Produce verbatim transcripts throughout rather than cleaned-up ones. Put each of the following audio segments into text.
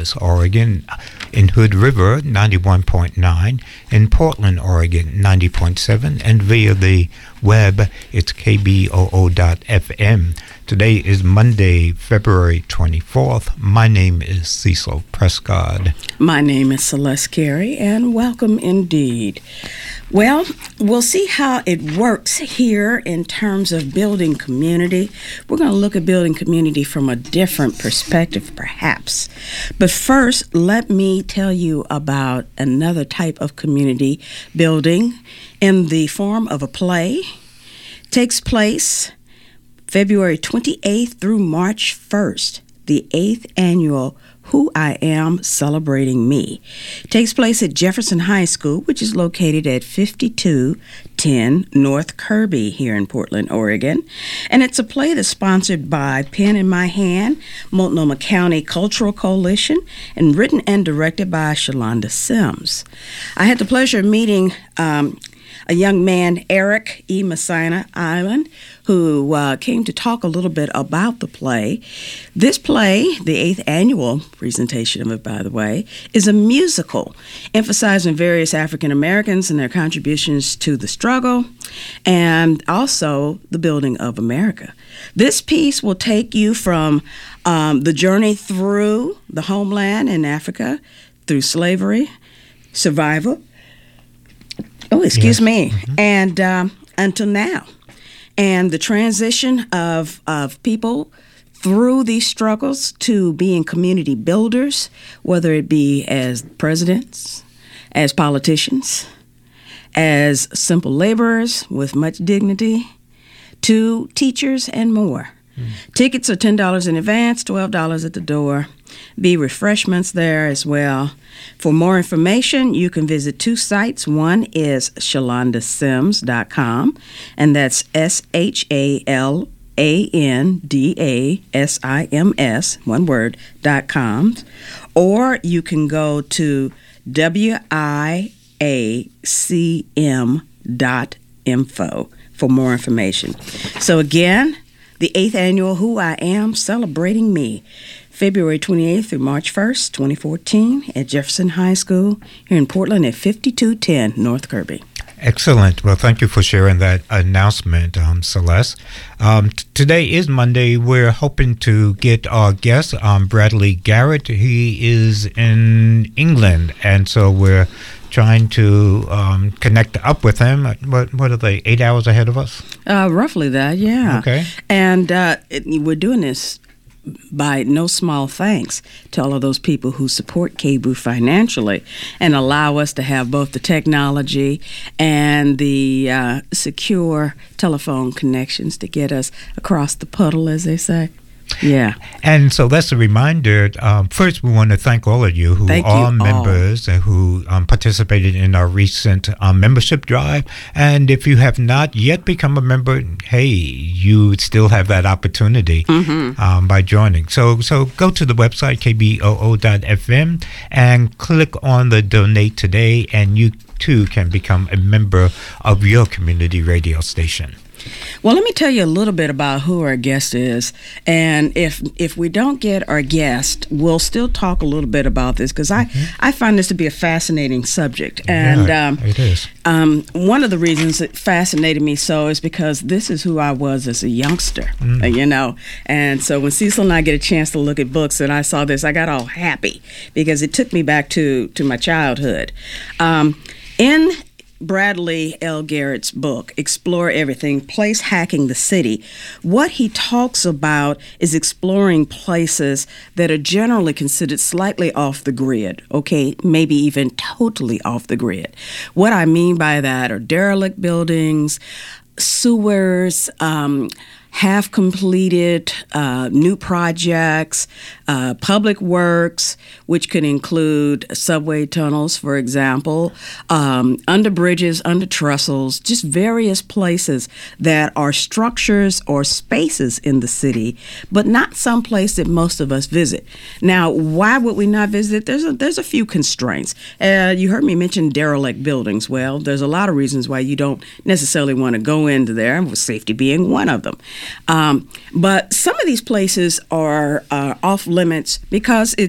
Corvallis, Oregon, in Hood River, ninety-one point nine, in Portland, Oregon, ninety point seven, and via the web, it's k b o o dot f m. Today is Monday, February twenty-fourth. My name is Cecil Prescott. My name is Celeste Carey, and welcome indeed. Well, we'll see how it works here in terms of building community. We're going to look at building community from a different perspective, perhaps. But first, let me tell you about another type of community building in the form of a play. It takes place February twenty-eighth through March first, the eighth annual Who I Am Celebrating Me. It takes place at Jefferson High School, which is located at fifty-two ten North Kirby here in Portland, Oregon. And it's a play that's sponsored by Pen in My Hand, Multnomah County Cultural Coalition, and written and directed by Shalonda Sims. I had the pleasure of meeting um, a young man, Eric E. Messina Island, who uh, came to talk a little bit about the play. This play, the eighth annual presentation of it, by the way, is a musical emphasizing various African Americans and their contributions to the struggle and also the building of America. This piece will take you from um, the journey through the homeland in Africa, through slavery, survival, oh, excuse yes. me, mm-hmm. and um, until now. And the transition of of people through these struggles to being community builders, whether it be as presidents, as politicians, as simple laborers with much dignity, to teachers and more. Mm. Tickets are ten dollars in advance, twelve dollars at the door. Be refreshments there as well. For more information, you can visit two sites. One is shalonda sims dot com, and that's S H A L A N D A S I M S, one word, dot com. Or you can go to W I A C M dot info for more information. So again, the eighth annual Who I Am Celebrating Me, February twenty-eighth through March first, twenty fourteen, at Jefferson High School here in Portland at fifty-two ten North Kirby. Excellent. Well, thank you for sharing that announcement, um, Celeste. Um, t- today is Monday. We're hoping to get our guest, um, Bradley Garrett. He is in England, and so we're trying to um, connect up with him. What, what are they, eight hours ahead of us? Uh, roughly that, yeah. Okay. And uh, it, we're doing this by no small thanks to all of those people who support K B O O financially and allow us to have both the technology and the uh, secure telephone connections to get us across the puddle, as they say. Yeah. And so that's a reminder. Um, first, we want to thank all of you who thank are you members all. and who um, participated in our recent um, membership drive. And if you have not yet become a member, hey, you still have that opportunity mm-hmm. um, by joining. So so go to the website, k b o o dot f m, and click on the Donate Today, and you too can become a member of your community radio station. Well, let me tell you a little bit about who our guest is. And if if we don't get our guest, we'll still talk a little bit about this because I, mm-hmm. I find this to be a fascinating subject. And yeah, um, it is. Um, one of the reasons it fascinated me so is because this is who I was as a youngster, mm. uh, you know. And so when Cecil and I get a chance to look at books and I saw this, I got all happy because it took me back to, to my childhood. Um, in Bradley L. Garrett's book, Explore Everything, Place Hacking the City, what he talks about is exploring places that are generally considered slightly off the grid, okay, maybe even totally off the grid. What I mean by that are derelict buildings, sewers, um, half-completed uh, new projects, uh, public works, which could include subway tunnels, for example, um, under bridges, under trestles, just various places that are structures or spaces in the city, but not some place that most of us visit. Now, why would we not visit? There's a, there's a few constraints. Uh, you heard me mention derelict buildings. Well, there's a lot of reasons why you don't necessarily want to go into there, with safety being one of them. Um, but some of these places are uh, off limits because it's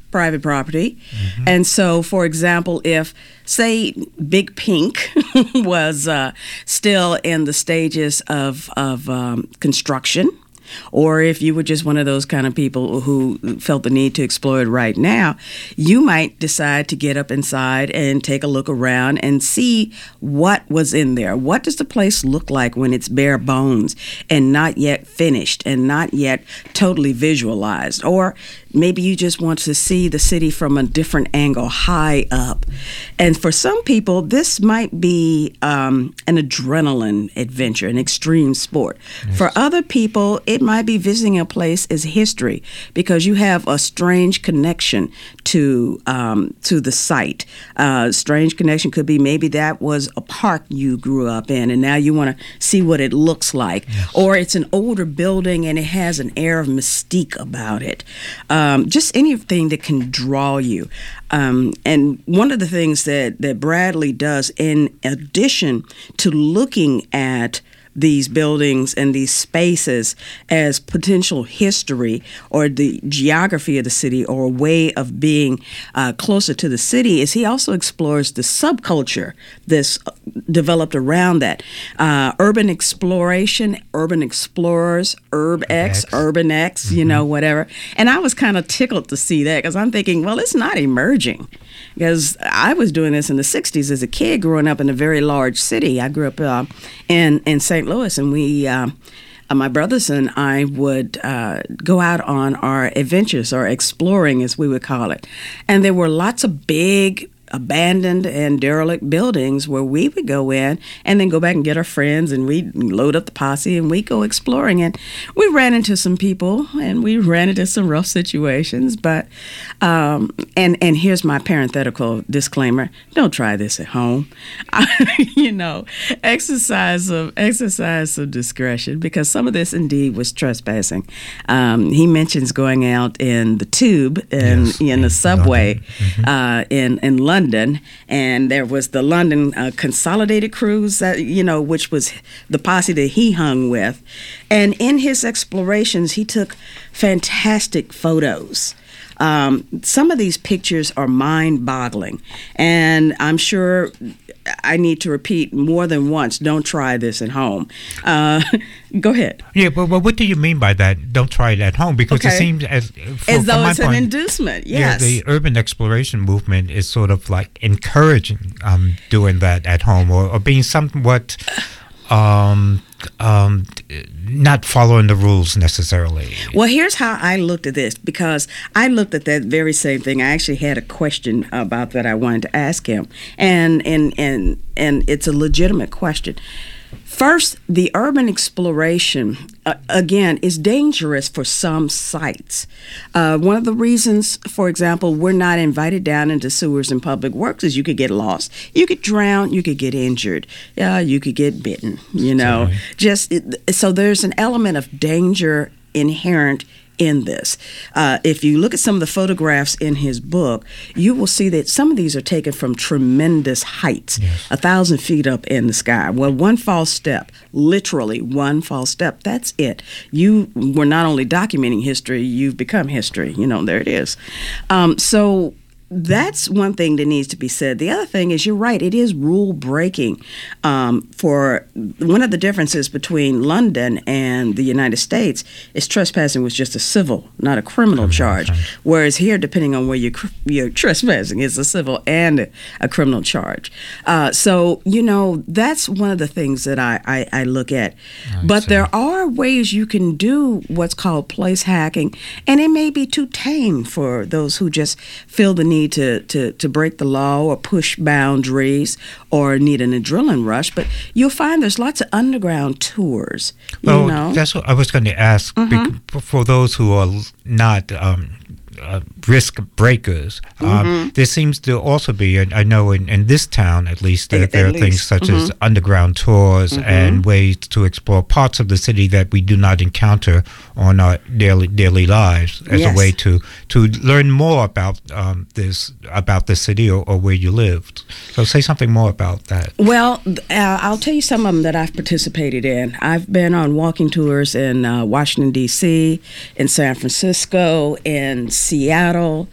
private property. Mm-hmm. And so, for example, if, say, Big Pink was uh, still in the stages of, of um, construction, or if you were just one of those kind of people who felt the need to explore it right now, you might decide to get up inside and take a look around and see what was in there. What does the place look like when it's bare bones and not yet finished and not yet totally visualized? Or maybe you just want to see the city from a different angle, high up. And for some people, this might be um, an adrenaline adventure, an extreme sport. Yes. For other people, it might be visiting a place as history because you have a strange connection to um, to the site. Uh, strange connection could be maybe that was a park you grew up in, and now you want to see what it looks like. Yes. Or it's an older building and it has an air of mystique about it. Um, just anything that can draw you. Um, and one of the things that, that Bradley does, in addition to looking at these buildings and these spaces as potential history or the geography of the city or a way of being uh, closer to the city, is he also explores the subculture that's developed around that. Uh, urban exploration, urban explorers, UrbeX, UrbanX, mm-hmm. you know, whatever. And I was kind of tickled to see that because I'm thinking, well, it's not emerging. Because I was doing this in the sixties as a kid growing up in a very large city. I grew up uh, in, in Saint Louis, and we, uh, uh, my brothers and I would uh, go out on our adventures, or exploring as we would call it. And there were lots of big abandoned and derelict buildings where we would go in and then go back and get our friends, and we'd load up the posse and we'd go exploring. And we ran into some people and we ran into some rough situations, but um, and and here's my parenthetical disclaimer: don't try this at home. you know, exercise of exercise of discretion, because some of this indeed was trespassing. Um, he mentions going out in the tube and yes, in the subway mm-hmm. uh, in in London. London, and there was the London uh, Consolidated Cruise, that, you know, which was the posse that he hung with. And in his explorations, he took fantastic photos. Um, some of these pictures are mind-boggling, and I'm sure I need to repeat more than once, don't try this at home. Uh, go ahead. Yeah, but, but what do you mean by that? Don't try it at home? Because okay. it seems as, for, as though it's point, an inducement, yes. Yeah, the urban exploration movement is sort of like encouraging um, doing that at home, or, or being somewhat... Um, um, not following the rules necessarily. Well, here's how I looked at this, because I looked at that very same thing. I actually had a question about that I wanted to ask him, and and and and it's a legitimate question. First, the urban exploration, uh, again, is dangerous for some sites. Uh, one of the reasons, for example, we're not invited down into sewers and public works is you could get lost. You could drown. You could get injured. Yeah, you could get bitten, you know. Sorry. Just so there's an element of danger inherent in this. Uh, if you look at some of the photographs in his book, you will see that some of these are taken from tremendous heights, yes. a thousand feet up in the sky. Well, one false step, literally one false step, that's it. You were not only documenting history, you've become history. You know, there it is. Um, so that's one thing that needs to be said. The other thing is, you're right, it is rule breaking. Um, for one of the differences between London and the United States is trespassing was just a civil, not a criminal charge. Whereas here, depending on where you're, you're trespassing, it's a civil and a, a criminal charge. Uh, so, you know, that's one of the things that I, I, I look at. I but see. There are ways you can do what's called place hacking, and it may be too tame for those who just feel the need To, to, to break the law or push boundaries or need an adrenaline rush, but you'll find there's lots of underground tours. Well, you know? That's what I was going to ask. Mm-hmm. Bec- for those who are not um, uh, risk breakers, um, mm-hmm. there seems to also be, I know in, in this town at least, that at, there at are least. things such mm-hmm. as underground tours mm-hmm. and ways to explore parts of the city that we do not encounter on our daily daily lives, as yes. a way to to learn more about um, this, about the city or, or where you lived. So say something more about that. Well, uh, I'll tell you some of them that I've participated in. I've been on walking tours in uh, Washington, D C, in San Francisco, in Seattle,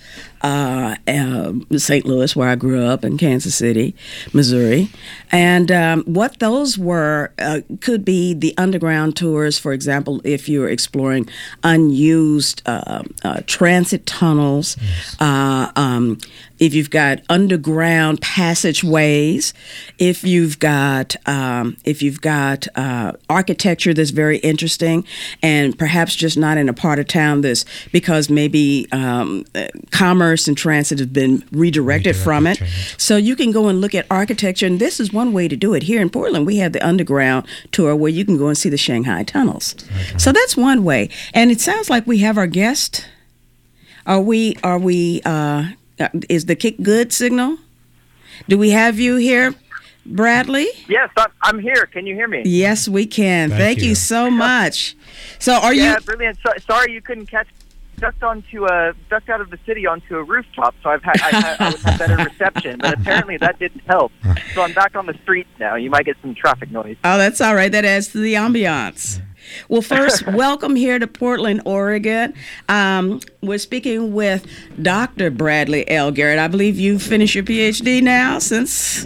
uh, uh, Saint Louis, where I grew up, and Kansas City, Missouri. And um, what those were uh, could be the underground tours, for example, if you're exploring unused uh, uh, transit tunnels, yes. uh, um, if you've got underground passageways, if you've got um, if you've got uh, architecture that's very interesting, and perhaps just not in a part of town that's because maybe um, commerce and transit have been redirected, redirected from it. Change. So you can go and look at architecture, and this is one way to do it. Here in Portland, we have the underground tour where you can go and see the Shanghai tunnels. Okay. So that's one way. And it sounds like we have our guest. Are we? Are we? Uh, is the kick good signal? Do we have you here, Bradley? Yes, I'm, I'm here. Can you hear me? Yes, we can. Thank, Thank you. you so much. So, are yeah, you? Yeah, brilliant. So, sorry you couldn't catch. Ducked onto a ducked out of the city onto a rooftop, so I've had I, had, I would have better reception. But apparently that didn't help. So I'm back on the streets now. You might get some traffic noise. Oh, that's all right. That adds to the ambiance. Well, first, welcome here to Portland, Oregon. Um, we're speaking with Doctor Bradley L. Garrett. I believe you finished your P H D now since.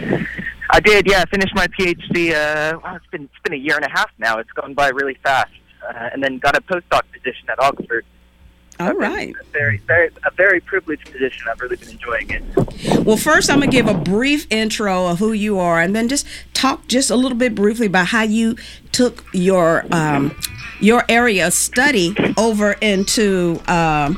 I did, yeah. I finished my P H D. Uh, well, it's been it's been a year and a half now. It's gone by really fast. Uh, and then got a postdoc position at Oxford. All right. A very, very, a very privileged position. I've really been enjoying it. Well, first, I'm going to give a brief intro of who you are, and then just talk just a little bit briefly about how you took your um, your area of study over into. Um,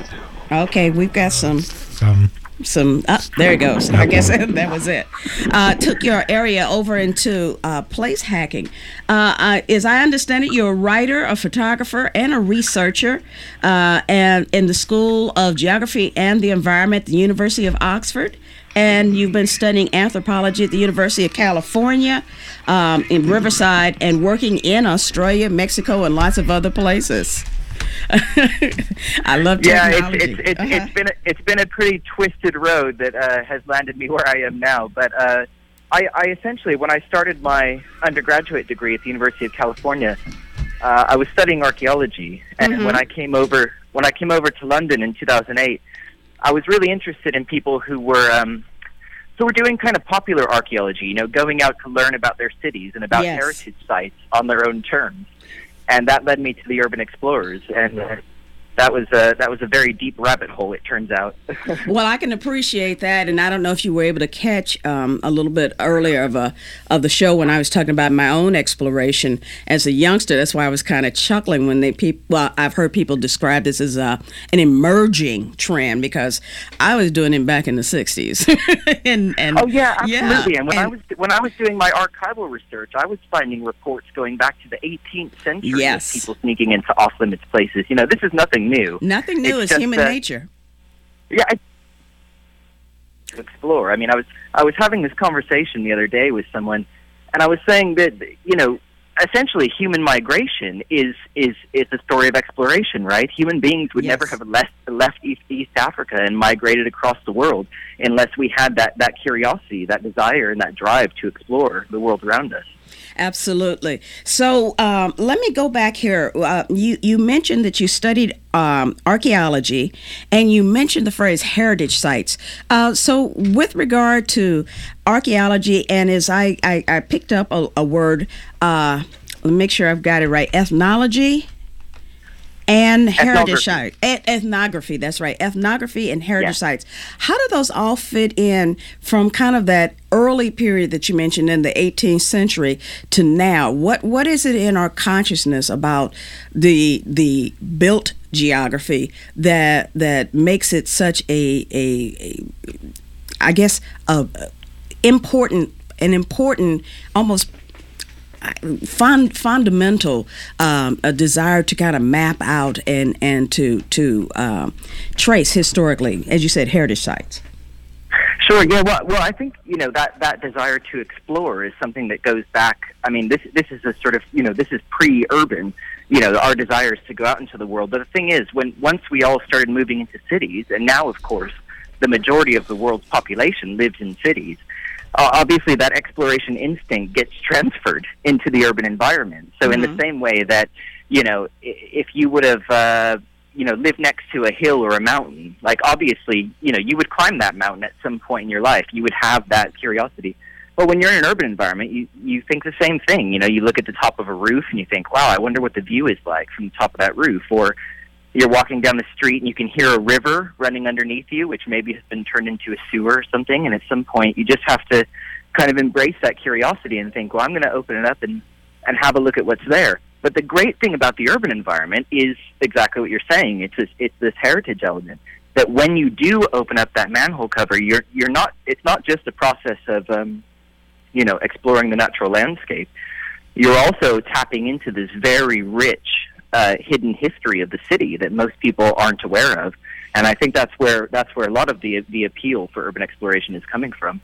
okay, we've got some. Some. Some oh, there it goes. I guess that was it. Uh, took your area over into uh, place hacking. Uh, uh, as I understand it, you're a writer, a photographer, and a researcher, uh, and in the School of Geography and the Environment at the University of Oxford. And you've been studying anthropology at the University of California um, in Riverside, and working in Australia, Mexico, and lots of other places. I love technology. Yeah, it's it's it's, uh-huh. it's been a, it's been a pretty twisted road that uh, has landed me where I am now. But uh, I, I essentially, when I started my undergraduate degree at the University of California, uh, I was studying archaeology, and mm-hmm. when I came over when I came over to London in two thousand eight, I was really interested in people who were um, who were doing kind of popular archaeology. You know, going out to learn about their cities and about yes. heritage sites on their own terms. And that led me to the Urban Explorers, and uh, that was a, that was a very deep rabbit hole, it turns out. Well, I can appreciate that, and I don't know if you were able to catch um, a little bit earlier of a of the show when I was talking about my own exploration as a youngster. That's why I was kind of chuckling when they people. Well, I've heard people describe this as a, an emerging trend, because I was doing it back in the sixties. and, and oh yeah, absolutely. Yeah, and when and, I was when I was doing my archival research, I was finding reports going back to the eighteenth century yes. of people sneaking into off-limits places. You know, this is nothing new. Nothing new. It's, it's human uh, nature. Yeah, I, to explore. I mean, I was I was having this conversation the other day with someone, and I was saying that, you know, essentially human migration is is is a story of exploration, right? Human beings would yes. never have left left East East Africa and migrated across the world unless we had that that curiosity, that desire, and that drive to explore the world around us. Absolutely. So um, let me go back here. Uh, you, you mentioned that you studied um, archaeology, and you mentioned the phrase heritage sites. Uh, so with regard to archaeology, and as I, I, I picked up a, a word, uh, let me make sure I've got it right, ethnology and heritage sites. E- ethnography, that's right. Ethnography and heritage yeah. sites. How do those all fit in from kind of that early period that you mentioned in the eighteenth century to now? What what is it in our consciousness about the the built geography that that makes it such a a, a I guess a important an important almost Fund, fundamental um, a desire to kind of map out and and to to um, trace historically, as you said, heritage sites? Sure. Yeah. Well, well, I think, you know, that, that desire to explore is something that goes back. I mean, this this is a sort of, you know, this is pre-urban. You know, our desires to go out into the world. But the thing is, when once we all started moving into cities, and now, of course, the majority of the world's population lives in cities. Uh, obviously, that exploration instinct gets transferred into the urban environment. So, mm-hmm. in the same way that, you know, if you would have, uh, you know, live next to a hill or a mountain, like obviously, you know, you would climb that mountain at some point in your life. You would have that curiosity. But when you're in an urban environment, you, you think the same thing. You know, you look at the top of a roof and you think, wow, I wonder what the view is like from the top of that roof. Or you're walking down the street and you can hear a river running underneath you, which maybe has been turned into a sewer or something. And at some point, you just have to kind of embrace that curiosity and think, well, I'm going to open it up and, and have a look at what's there. But the great thing about the urban environment is exactly what you're saying. It's this, it's this heritage element that when you do open up that manhole cover, you're you're not. It's not just a process of um, you know, exploring the natural landscape. You're also tapping into this very rich uh, hidden history of the city that most people aren't aware of, and I think that's where that's where a lot of the the appeal for urban exploration is coming from.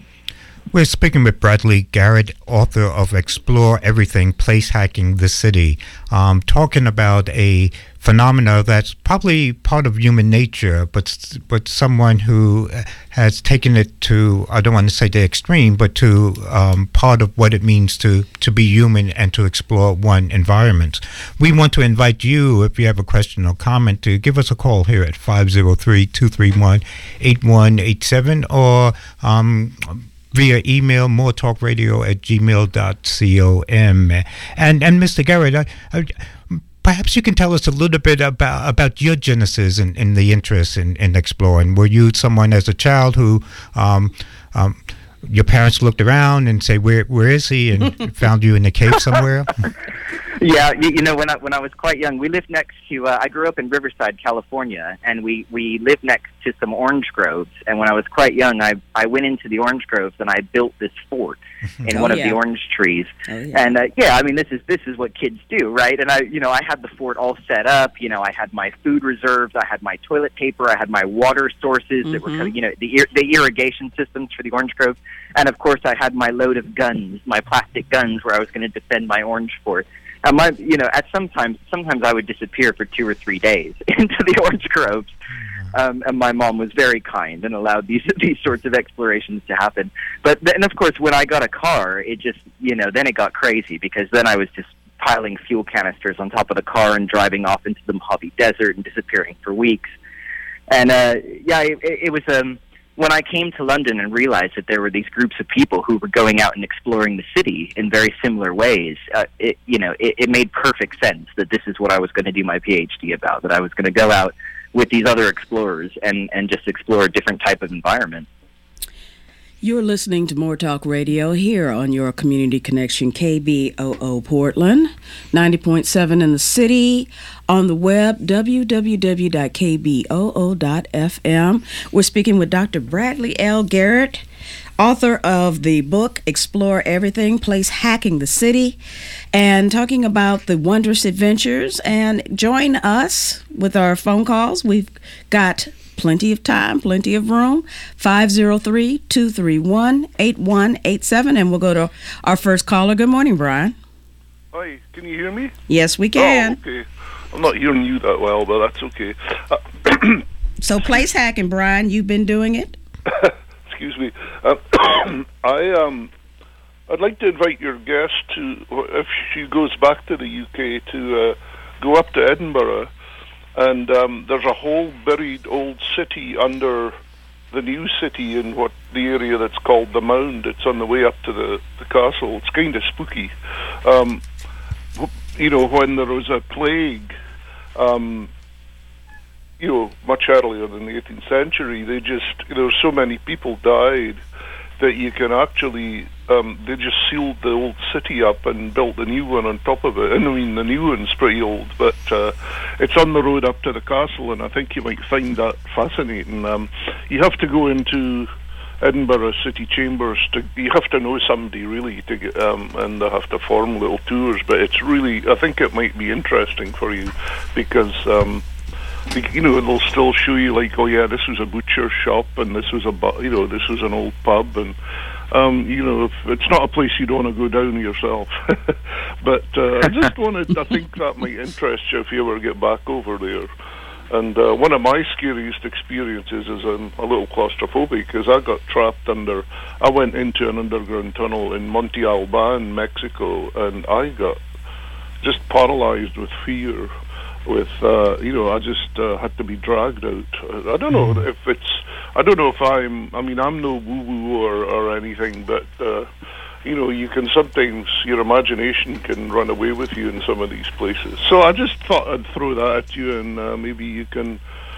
We're speaking with Bradley Garrett, author of Explore Everything, Place Hacking the City, um, talking about a phenomena that's probably part of human nature, but but someone who has taken it to, I don't want to say the extreme, but to um, part of what it means to, to be human and to explore one environment. We want to invite you, if you have a question or comment, to give us a call here at five oh three, two three one, eight one eight seven or um, via email, moretalkradio at gmail dot com. And, and Mister Garrett, I, I, perhaps you can tell us a little bit about about your genesis and in, in the interest in, in exploring. Were you someone as a child who um, um, your parents looked around and say, "Where where is he?" and found you in a cave somewhere? Yeah, you, you know, when I when I was quite young, we lived next to. Uh, I grew up in Riverside, California, and we, we lived next to some orange groves. And when I was quite young, I I went into the orange groves and I built this fort in oh, one yeah. of the orange trees. Oh, yeah. And uh, yeah, I mean, this is this is what kids do, right? And I, you know, I had the fort all set up. You know, I had my food reserves, I had my toilet paper, I had my water sources mm-hmm. that were, you know, the the irrigation systems for the orange groves, and of course, I had my load of guns, my plastic guns, where I was going to defend my orange fort. And my, you know, at sometimes, sometimes I would disappear for two or three days into the orange groves, um, and my mom was very kind and allowed these these sorts of explorations to happen. But then, of course, when I got a car, it just, you know, then it got crazy because then I was just piling fuel canisters on top of the car and driving off into the Mojave Desert and disappearing for weeks. And uh, yeah, it, it was um. when I came to London and realized that there were these groups of people who were going out and exploring the city in very similar ways, uh, it, you know, it, it made perfect sense that this is what I was going to do my PhD about, that I was going to go out with these other explorers and, and just explore a different type of environment. You're listening to More Talk Radio here on your Community Connection K B O O Portland, ninety point seven in the city, on the web, w w w dot k b o o dot f m. We're speaking with Doctor Bradley L. Garrett, author of the book Explore Everything, Place Hacking the City, and talking about the wondrous adventures. And join us with our phone calls. We've got plenty of time, plenty of room. five oh three, two three one, eight one eight seven. And we'll go to our first caller. Good morning, Brian. Hi, can you hear me? Yes, we can. Oh, okay. I'm not hearing you that well, but that's okay. Uh, so place hacking, Brian, you've been doing it? Excuse me. Uh, I, um, I'd like to invite your guest to, if she goes back to the U K, to uh, go up to Edinburgh. And um, there's a whole buried old city under the new city in what the area that's called the Mound. It's on the way up to the, the castle. It's kind of spooky. Um, you know, when there was a plague, um, you know, much earlier than the eighteenth century, they just, you know, so many people died that you can actually, um, they just sealed the old city up and built a new one on top of it. And I mean, the new one's pretty old, but uh, it's on the road up to the castle, and I think you might find that fascinating. Um, you have to go into Edinburgh City Chambers to, you have to know somebody really to get, um, and they have to form little tours, but it's really, I think it might be interesting for you because, um, you know, they'll still show you like, oh yeah, this was a butcher shop, and this was a, you know, this was an old pub, and um, you know, if it's not a place you'd want to go down yourself. But uh, I just wanted, I think that might interest you if you ever get back over there. And uh, one of my scariest experiences is I'm a little claustrophobic because I got trapped under, I went into an underground tunnel in Monte Alban, Mexico, and I got just paralyzed with fear. with uh, you know, I just uh, had to be dragged out. I don't know if it's, I don't know if I'm, I mean, I'm no woo-woo or, or anything, but, uh, you know, you can sometimes, your imagination can run away with you in some of these places. So I just thought I'd throw that at you, and uh, maybe you can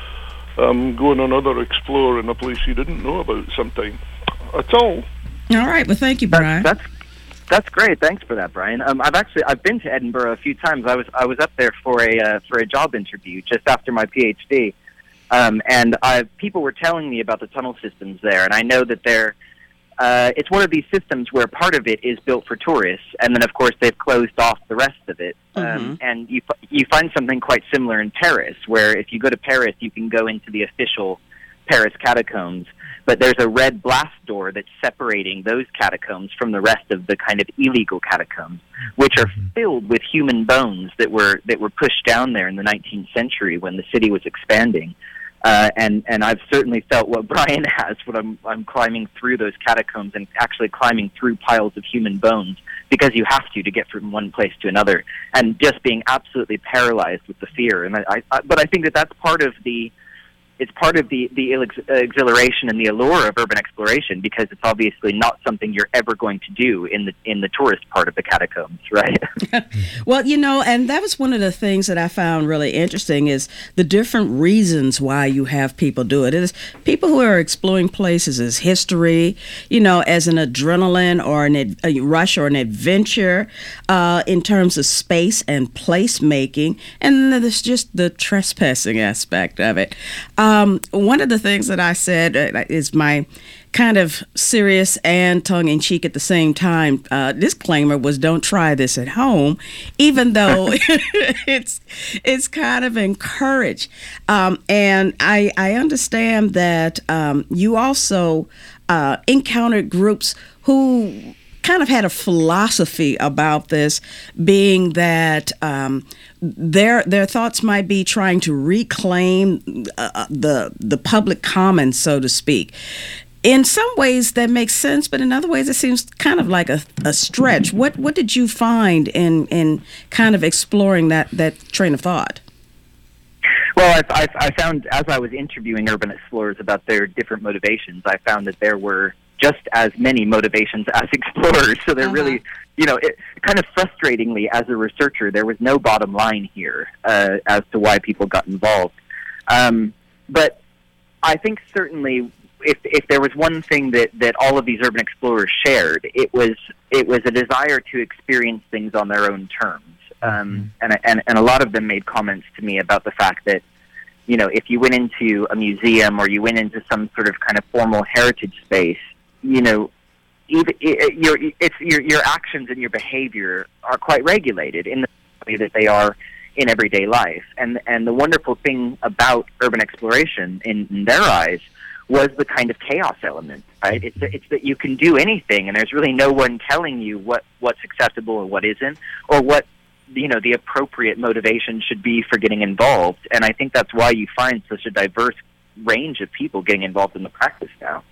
um, go on another explore in a place you didn't know about sometime. That's all. All right. Well, thank you, Brian. That's, that's That's great. Thanks for that, Brian. Um, I've actually I've been to Edinburgh a few times. I was I was up there for a uh, for a job interview just after my PhD, um, and I, people were telling me about the tunnel systems there. And I know that they're uh, it's one of these systems where part of it is built for tourists, and then of course they've closed off the rest of it. Mm-hmm. Um, and you you find something quite similar in Paris, where if you go to Paris, you can go into the official Paris catacombs. But there's a red blast door that's separating those catacombs from the rest of the kind of illegal catacombs, which are filled with human bones that were that were pushed down there in the nineteenth century when the city was expanding. Uh, and and I've certainly felt what Brian has when I'm I'm climbing through those catacombs and actually climbing through piles of human bones, because you have to to get from one place to another, and just being absolutely paralyzed with the fear. And I, I but I think that that's part of the It's part of the, the exhilaration and the allure of urban exploration, because it's obviously not something you're ever going to do in the in the tourist part of the catacombs, right? Well, you know, and that was one of the things that I found really interesting, is the different reasons why you have people do it. It is people who are exploring places as history, you know, as an adrenaline or an ad, a rush or an adventure, uh, in terms of space and place making, and then there's just the trespassing aspect of it. Um, one of the things that I said uh, is my kind of serious and tongue-in-cheek at the same time uh, disclaimer was, don't try this at home, even though it's it's kind of encouraged. Um, and I, I understand that um, you also uh, encountered groups who kind of had a philosophy about this, being that um, their their thoughts might be trying to reclaim uh, the the public commons, so to speak. In some ways that makes sense, but in other ways it seems kind of like a, a stretch. What what did you find in, in kind of exploring that, that train of thought? Well, I, I, I found, as I was interviewing urban explorers about their different motivations, I found that there were just as many motivations as explorers. So they're uh-huh. really, you know, it, kind of frustratingly, as a researcher, there was no bottom line here uh, as to why people got involved. Um, but I think certainly, if if there was one thing that, that all of these urban explorers shared, it was it was a desire to experience things on their own terms. Um, and, and and a lot of them made comments to me about the fact that, you know, if you went into a museum or you went into some sort of kind of formal heritage space, you know, even it, your it's your your actions and your behavior are quite regulated in the way that they are in everyday life. And and the wonderful thing about urban exploration, in, in their eyes, was the kind of chaos element, right? It's it's that you can do anything, and there's really no one telling you what, what's acceptable or what isn't, or what, you know, the appropriate motivation should be for getting involved. And I think that's why you find such a diverse range of people getting involved in the practice now.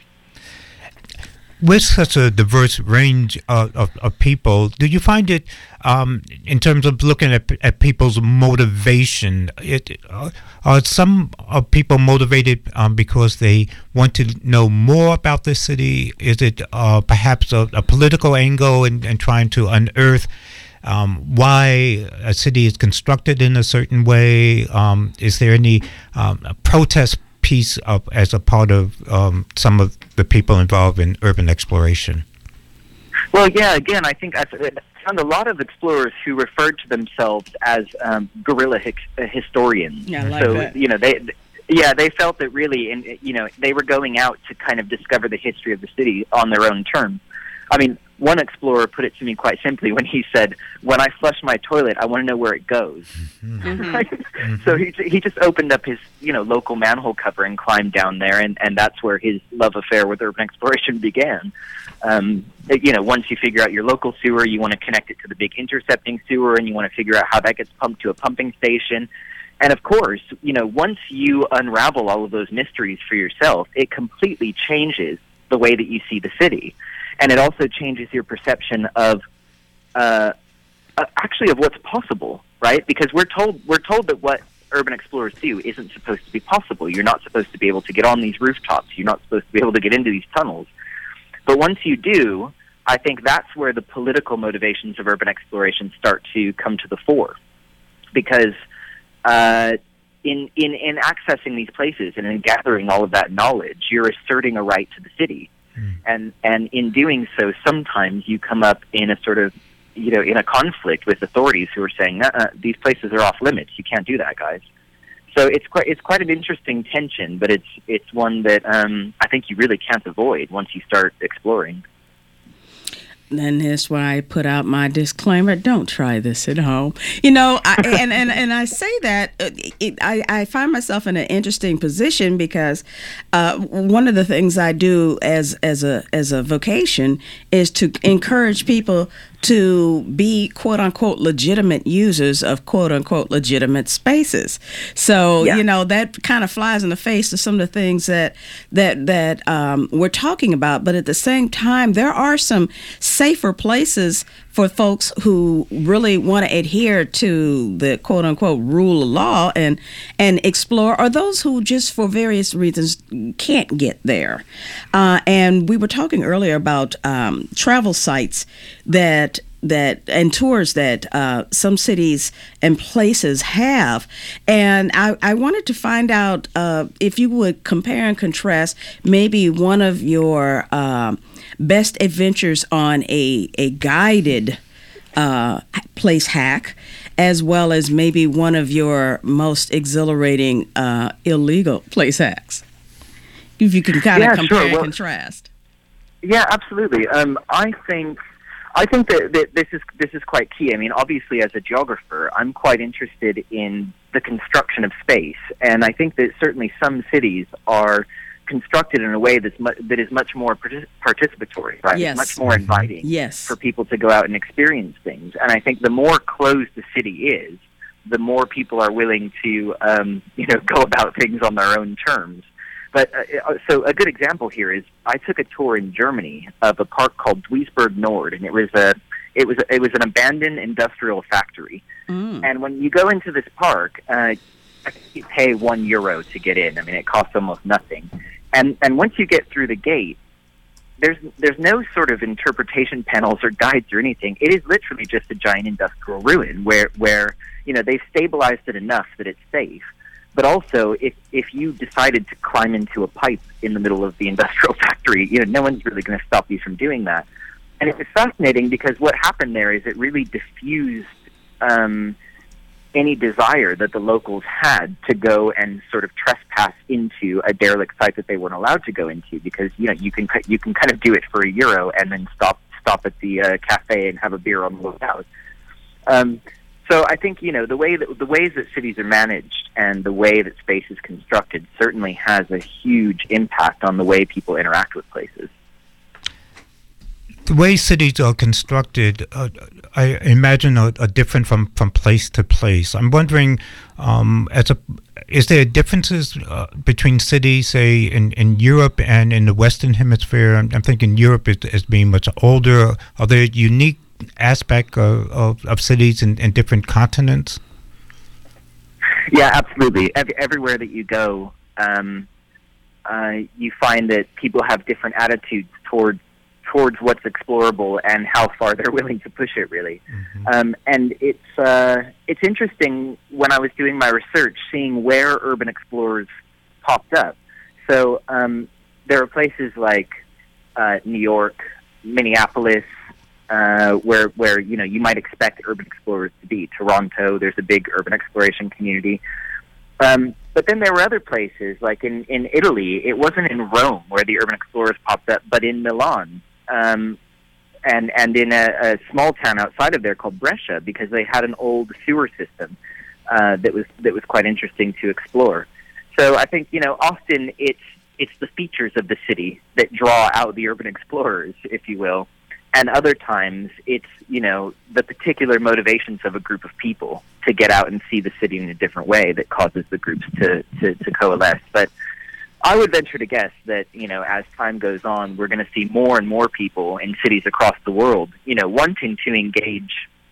With such a diverse range of, of, of people, do you find it, um, in terms of looking at, at people's motivation, it, uh, are some of people motivated um, because they want to know more about the city? Is it uh, perhaps a, a political angle in, in trying to unearth um, why a city is constructed in a certain way? Um, is there any um, protest piece of as a part of um, some of the people involved in urban exploration? Well, yeah, again, I think I found a lot of explorers who referred to themselves as um, guerrilla hic- historians. Yeah, I like so, that. you know, they, yeah, they felt that really, and you know, they were going out to kind of discover the history of the city on their own terms. I mean, one explorer put it to me quite simply when he said, "When I flush my toilet, I want to know where it goes." Mm-hmm. Right? Mm-hmm. So he he just opened up his, you know, local manhole cover and climbed down there, and, and that's where his love affair with urban exploration began. Um, you know, once you figure out your local sewer, you want to connect it to the big intercepting sewer, and you want to figure out how that gets pumped to a pumping station. And of course, you know, once you unravel all of those mysteries for yourself, it completely changes the way that you see the city. And it also changes your perception of uh, uh, actually of what's possible, right? Because we're told we're told that what urban explorers do isn't supposed to be possible. You're not supposed to be able to get on these rooftops. You're not supposed to be able to get into these tunnels. But once you do, I think that's where the political motivations of urban exploration start to come to the fore. Because uh, in, in, in accessing these places and in gathering all of that knowledge, you're asserting a right to the city. Mm. And, and in doing so, sometimes you come up in a sort of, you know, in a conflict with authorities who are saying, uh, these places are off limits. You can't do that, guys. So it's quite it's quite an interesting tension, but it's it's one that um, I think you really can't avoid once you start exploring. And that's why I put out my disclaimer: don't try this at home. You know, I, and, and and I say that it, I I find myself in an interesting position because uh, one of the things I do as as a as a vocation is to encourage people to be quote unquote legitimate users of quote unquote legitimate spaces. So yeah. you know that kind of flies in the face of some of the things that that that um, we're talking about. But at the same time, there are some safer places for folks who really want to adhere to the quote unquote rule of law and and explore, or those who just for various reasons can't get there. Uh, and we were talking earlier about um, travel sites that that and tours that uh, some cities and places have. And I, I wanted to find out uh, if you would compare and contrast maybe one of your uh, best adventures on a, a guided uh, place hack, as well as maybe one of your most exhilarating uh, illegal place hacks. If you can kind of yeah, compare sure. and well, contrast. Yeah, absolutely. Um, I think I think that, that this is this is quite key. I mean, obviously, as a geographer, I'm quite interested in the construction of space, and I think that certainly some cities are constructed in a way that's mu- that is much more partic- participatory, right? Yes. Much more inviting yes. for people to go out and experience things. And I think the more closed the city is, the more people are willing to, um, you know, go about things on their own terms. But uh, so a good example here is I took a tour in Germany of a park called Duisburg Nord, and it was a it was a, it was an abandoned industrial factory. Mm. And when you go into this park, uh, you pay one euro to get in. I mean, it costs almost nothing. And and once you get through the gate, there's there's no sort of interpretation panels or guides or anything. It is literally just a giant industrial ruin where where you know they've stabilized it enough that it's safe. But also, if if you decided to climb into a pipe in the middle of the industrial factory, you know, no one's really going to stop you from doing that. And it was fascinating because what happened there is it really diffused um, any desire that the locals had to go and sort of trespass into a derelict site that they weren't allowed to go into, because you know you can you can kind of do it for a euro and then stop stop at the uh, cafe and have a beer on the way out. Um, So I think, you know, the way that the ways that cities are managed and the way that space is constructed certainly has a huge impact on the way people interact with places. The way cities are constructed, uh, I imagine, are, are different from, from place to place. I'm wondering, um, as a, is there differences uh, between cities, say, in, in Europe and in the Western Hemisphere? I'm, I'm thinking Europe is, is being much older. Are there unique aspect of, of, of cities in, in different continents? Yeah, absolutely. Every, everywhere that you go, um, uh, you find that people have different attitudes towards towards what's explorable and how far they're willing to push it, really. Mm-hmm. Um, and it's uh, it's interesting when I was doing my research, seeing where urban explorers popped up. So um, there are places like uh, New York, Minneapolis, Uh, where where you know you might expect urban explorers to be. Toronto, there's a big urban exploration community. Um, but then there were other places, like in, in Italy. It wasn't in Rome where the urban explorers popped up, but in Milan, um, and and in a, a small town outside of there called Brescia, because they had an old sewer system uh, that was that was quite interesting to explore. So I think you know often it's it's the features of the city that draw out the urban explorers, if you will. And other times, it's, you know, the particular motivations of a group of people to get out and see the city in a different way that causes the groups to, to, to coalesce. But I would venture to guess that, you know, as time goes on, we're going to see more and more people in cities across the world, you know, wanting to engage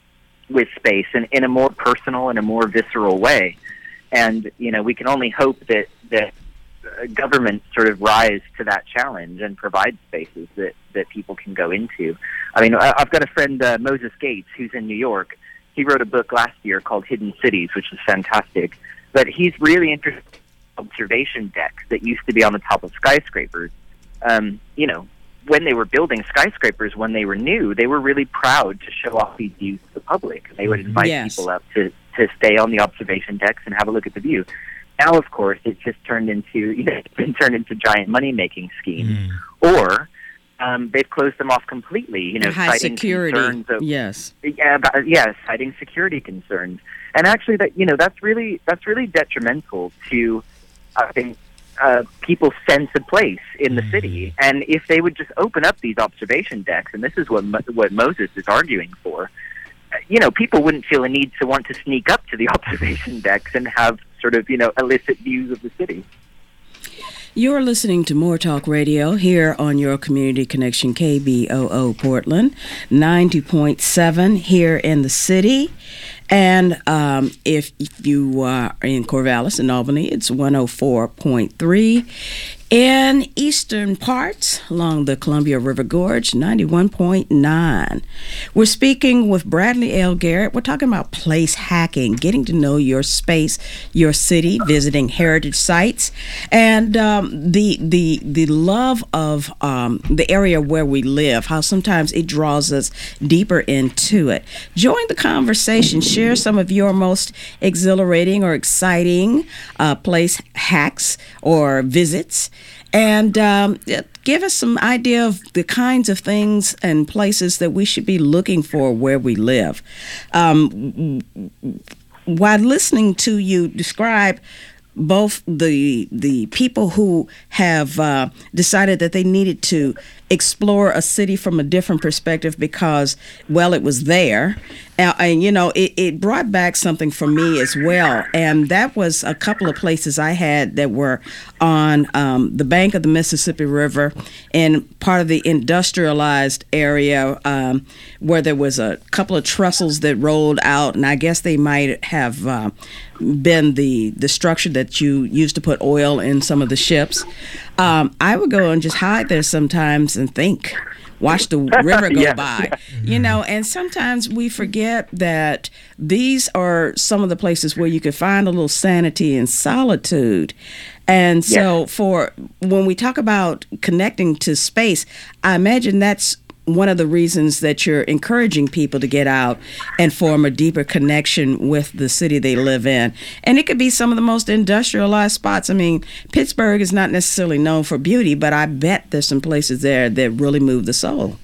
with space in, in a more personal and a more visceral way. And, you know, we can only hope that, that governments sort of rise to that challenge and provide spaces that, that people can go into. I mean, I've got a friend, uh, Moses Gates, who's in New York. He wrote a book last year called Hidden Cities, which is fantastic. But he's really interested in observation decks that used to be on the top of skyscrapers. Um, you know, when they were building skyscrapers, when they were new, they were really proud to show off these views to the public. They would invite yes. people up to, to stay on the observation decks and have a look at the view. Now, of course, it's just turned into, you know, it's been turned into giant money-making schemes. Mm. Or um, they've closed them off completely, you know, high citing security. concerns of, yes. Yeah, about, yeah, citing security concerns. And actually, that you know, that's really that's really detrimental to, I think, uh, people's sense of place in the city. And if they would just open up these observation decks, and this is what Mo- what Moses is arguing for, you know, people wouldn't feel a need to want to sneak up to the observation decks and have sort of, you know, illicit views of the city. You're listening to More Talk Radio here on your Community Connection K B O O Portland, ninety point seven here in the city. And um, if you are in Corvallis and Albany, it's one oh four point three. In eastern parts along the Columbia River Gorge, ninety-one point nine. We're speaking with Bradley L. Garrett. We're talking about place hacking, getting to know your space, your city, visiting heritage sites, and um, the the the love of um, the area where we live, how sometimes it draws us deeper into it. Join the conversation. Share some of your most exhilarating or exciting uh, place hacks or visits. And um, give us some idea of the kinds of things and places that we should be looking for where we live. Um, while listening to you describe both the the people who have uh, decided that they needed to explore a city from a different perspective because, well, it was there. Uh, and, you know, it, it brought back something for me as well. And that was a couple of places I had that were on um, the bank of the Mississippi River and part of the industrialized area um, where there was a couple of trestles that rolled out. And I guess they might have uh, been the, the structure that you used to put oil in some of the ships. Um, I would go and just hide there sometimes and think, watch the river go yeah, by, yeah. you know, and sometimes we forget that these are some of the places where you can find a little sanity and solitude. And so yeah. for when we talk about connecting to space, I imagine that's one of the reasons that you're encouraging people to get out and form a deeper connection with the city they live in. And it could be some of the most industrialized spots. I mean, Pittsburgh is not necessarily known for beauty, but I bet there's some places there that really move the soul.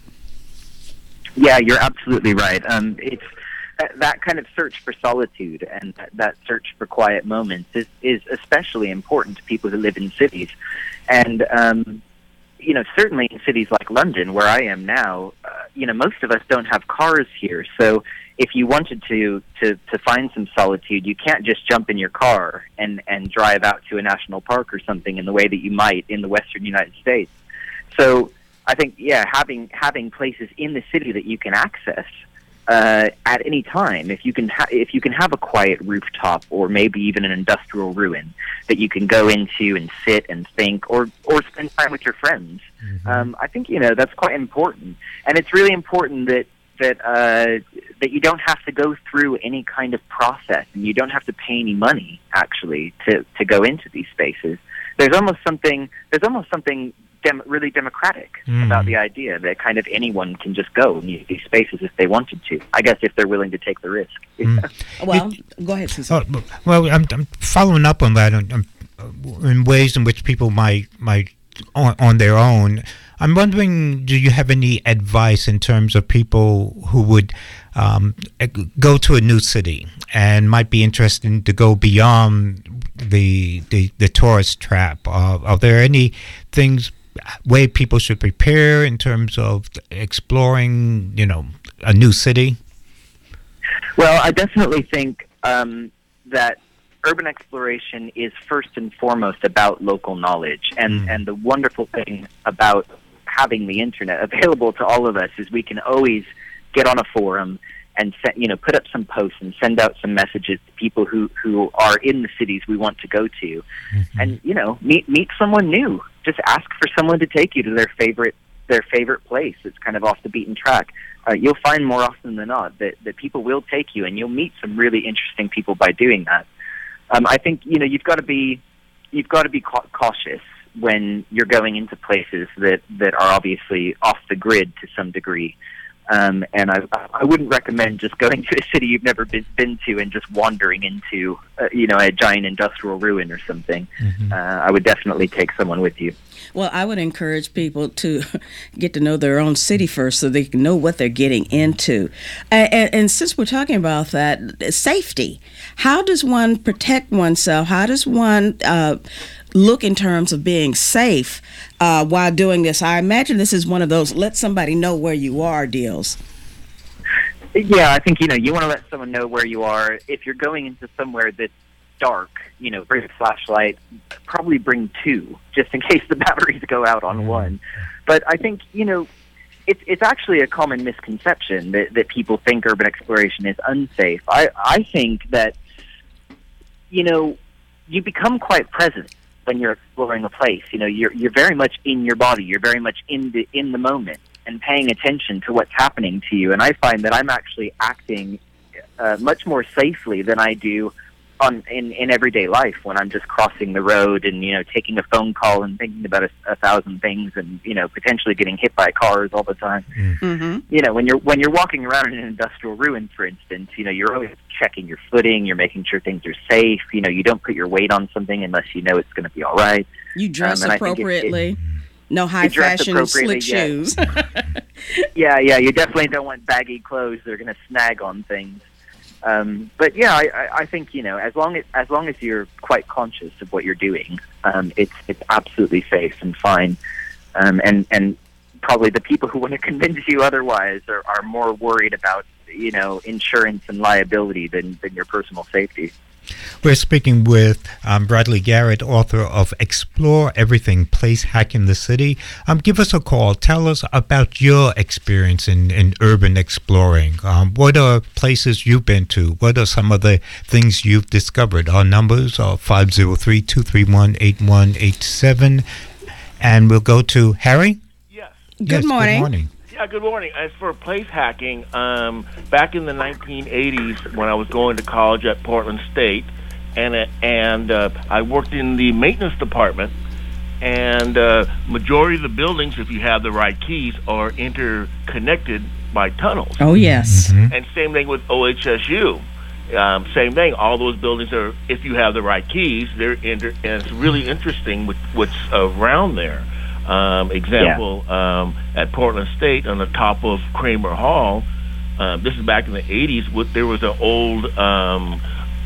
Yeah, you're absolutely right. Um, it's that, that kind of search for solitude and that, that search for quiet moments is, is especially important to people who live in cities. And, um, you know, certainly in cities like London, where I am now, uh, you know, most of us don't have cars here. So if you wanted to, to, to find some solitude, you can't just jump in your car and, and drive out to a national park or something in the way that you might in the Western United States. So I think, yeah, having having places in the city that you can access uh, at any time, if you can ha- if you can have a quiet rooftop or maybe even an industrial ruin that you can go into and sit and think or or spend time with your friends, mm-hmm. um, I think, you know, that's quite important. And it's really important that that uh, that you don't have to go through any kind of process and you don't have to pay any money actually to, to go into these spaces. There's almost something there's almost something Dem- really democratic mm. about the idea that kind of anyone can just go and use these spaces if they wanted to. I guess if they're willing to take the risk. Mm. Well, it, go ahead, Susan. Oh, well, I'm, I'm following up on that um, in ways in which people might might on, on their own. I'm wondering, do you have any advice in terms of people who would um, go to a new city and might be interested to go beyond the the, the tourist trap? Uh, are there any things? Way people should prepare in terms of exploring, you know, a new city? Well, I definitely think um, that urban exploration is first and foremost about local knowledge. And, mm. and the wonderful thing about having the internet available to all of us is we can always get on a forum and set, you know, put up some posts and send out some messages to people who, who are in the cities we want to go to, mm-hmm. and you know, meet meet someone new. Just ask for someone to take you to their favorite their favorite place. It's kind of off the beaten track. Uh, you'll find more often than not that, that people will take you, and you'll meet some really interesting people by doing that. Um, I think you know you've got to be you've got to be ca- cautious when you're going into places that, that are obviously off the grid to some degree. Um, and I, I wouldn't recommend just going to a city you've never been, been to and just wandering into, uh, you know, a giant industrial ruin or something. Mm-hmm. Uh, I would definitely take someone with you. Well, I would encourage people to get to know their own city first so they can know what they're getting into. And, and, and since we're talking about that, safety, how does one protect oneself? How does one uh, look in terms of being safe uh, while doing this? I imagine this is one of those let somebody know where you are deals. Yeah, I think, you know, you want to let someone know where you are. If you're going into somewhere that's dark, you know, bring a flashlight, probably bring two, just in case the batteries go out on one. But I think, you know, it's it's actually a common misconception that, that people think urban exploration is unsafe. I, I think that, you know, you become quite present when you're exploring a place. You know, you're you're very much in your body. You're very much in the in the moment and paying attention to what's happening to you. And I find that I'm actually acting uh, much more safely than I do on in, in everyday life when I'm just crossing the road and, you know, taking a phone call and thinking about a, a thousand things and, you know, potentially getting hit by cars all the time. Mm-hmm. You know, when you're when you're walking around in an industrial ruin, for instance, you know, you're always checking your footing, you're making sure things are safe. You know, you don't put your weight on something unless you know it's going to be all right. You dress um, appropriately. It, it, no high fashion slick yeah. shoes. yeah, yeah, you definitely don't want baggy clothes that are going to snag on things. Um, but yeah, I, I think, you know, as long as as long as you're quite conscious of what you're doing, um, it's it's absolutely safe and fine. Um, and and probably the people who want to convince you otherwise are, are more worried about, you know, insurance and liability than, than your personal safety. We're speaking with um, Bradley Garrett, author of Explore Everything, Place Hacking the City. Um, give us a call. Tell us about your experience in, in urban exploring. Um, what are places you've been to? What are some of the things you've discovered? Our numbers are five oh three, two three one, eight one eight seven. And we'll go to Harry. Yes. Good yes, morning. Good morning. Yeah, good morning. As for place hacking, um, back in the nineteen eighties, when I was going to college at Portland State, and uh, and uh, I worked in the maintenance department, and uh, majority of the buildings, if you have the right keys, are interconnected by tunnels. Oh, yes. Mm-hmm. And same thing with O H S U. Um, same thing. All those buildings are, if you have the right keys, they're inter- and it's really interesting with what's around there. Um, example, yeah. um, at Portland State on the top of Kramer Hall, uh, this is back in the eighties, with, there was an old um,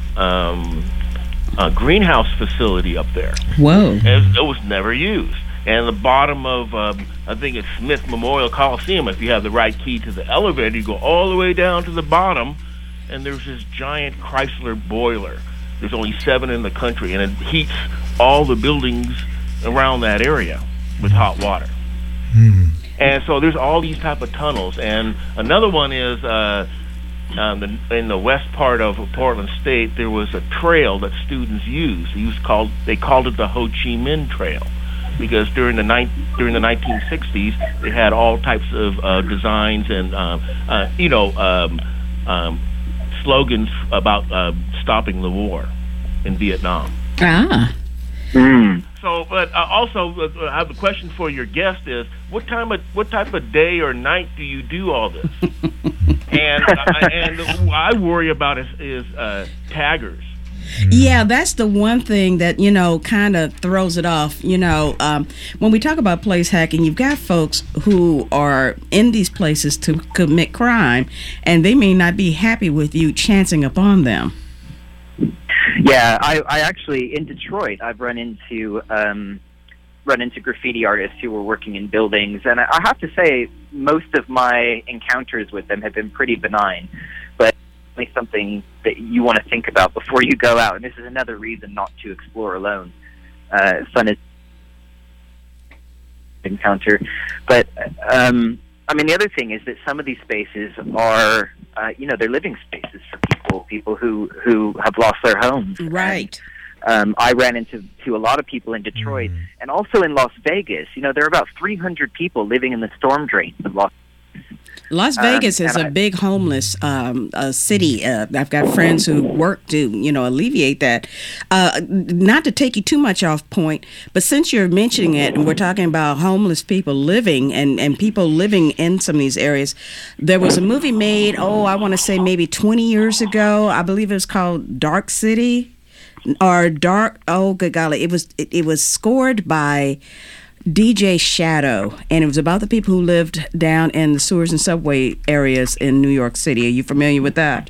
um, uh, greenhouse facility up there. Whoa. And it was never used. And the bottom of, um, I think it's Smith Memorial Coliseum, if you have the right key to the elevator, you go all the way down to the bottom, and there's this giant Chrysler boiler. There's only seven in the country, and it heats all the buildings around that area with hot water. Mm. And so there's all these type of tunnels. And another one is uh, um, the, in the west part of Portland State, there was a trail that students used. It was called, they called it the Ho Chi Minh Trail, because during the ni- during the nineteen sixties, they had all types of uh, designs and, uh, uh, you know, um, um, slogans about uh, stopping the war in Vietnam. Ah. Mm. So, but uh, also, uh, I have a question for your guest: is what time of what type of day or night do you do all this? and uh, and what I worry about is, is uh, taggers. Yeah, that's the one thing that, you know, kind of throws it off. You know, um, when we talk about place hacking, you've got folks who are in these places to commit crime, and they may not be happy with you chancing upon them. Yeah, I, I actually, in Detroit, I've run into um, run into graffiti artists who were working in buildings, and I, I have to say, most of my encounters with them have been pretty benign, but it's something that you want to think about before you go out, and this is another reason not to explore alone. Uh, fun is encounter, but um, I mean, the other thing is that some of these spaces are, uh, you know, they're living spaces for people, people who, who have lost their homes. Right. And, um, I ran into to a lot of people in Detroit mm. and also in Las Vegas. You know, there are about three hundred people living in the storm drains of Las Las Vegas um, is a I, big homeless um, uh, city. Uh, I've got friends who work to, you know, alleviate that. Uh, not to take you too much off point, but since you're mentioning it, and we're talking about homeless people living and, and people living in some of these areas, there was a movie made, oh, I want to say maybe twenty years ago. I believe it was called Dark City or Dark, oh, good golly. It was, it, it was scored by D J Shadow, and it was about the people who lived down in the sewers and subway areas in New York City. Are you familiar with that?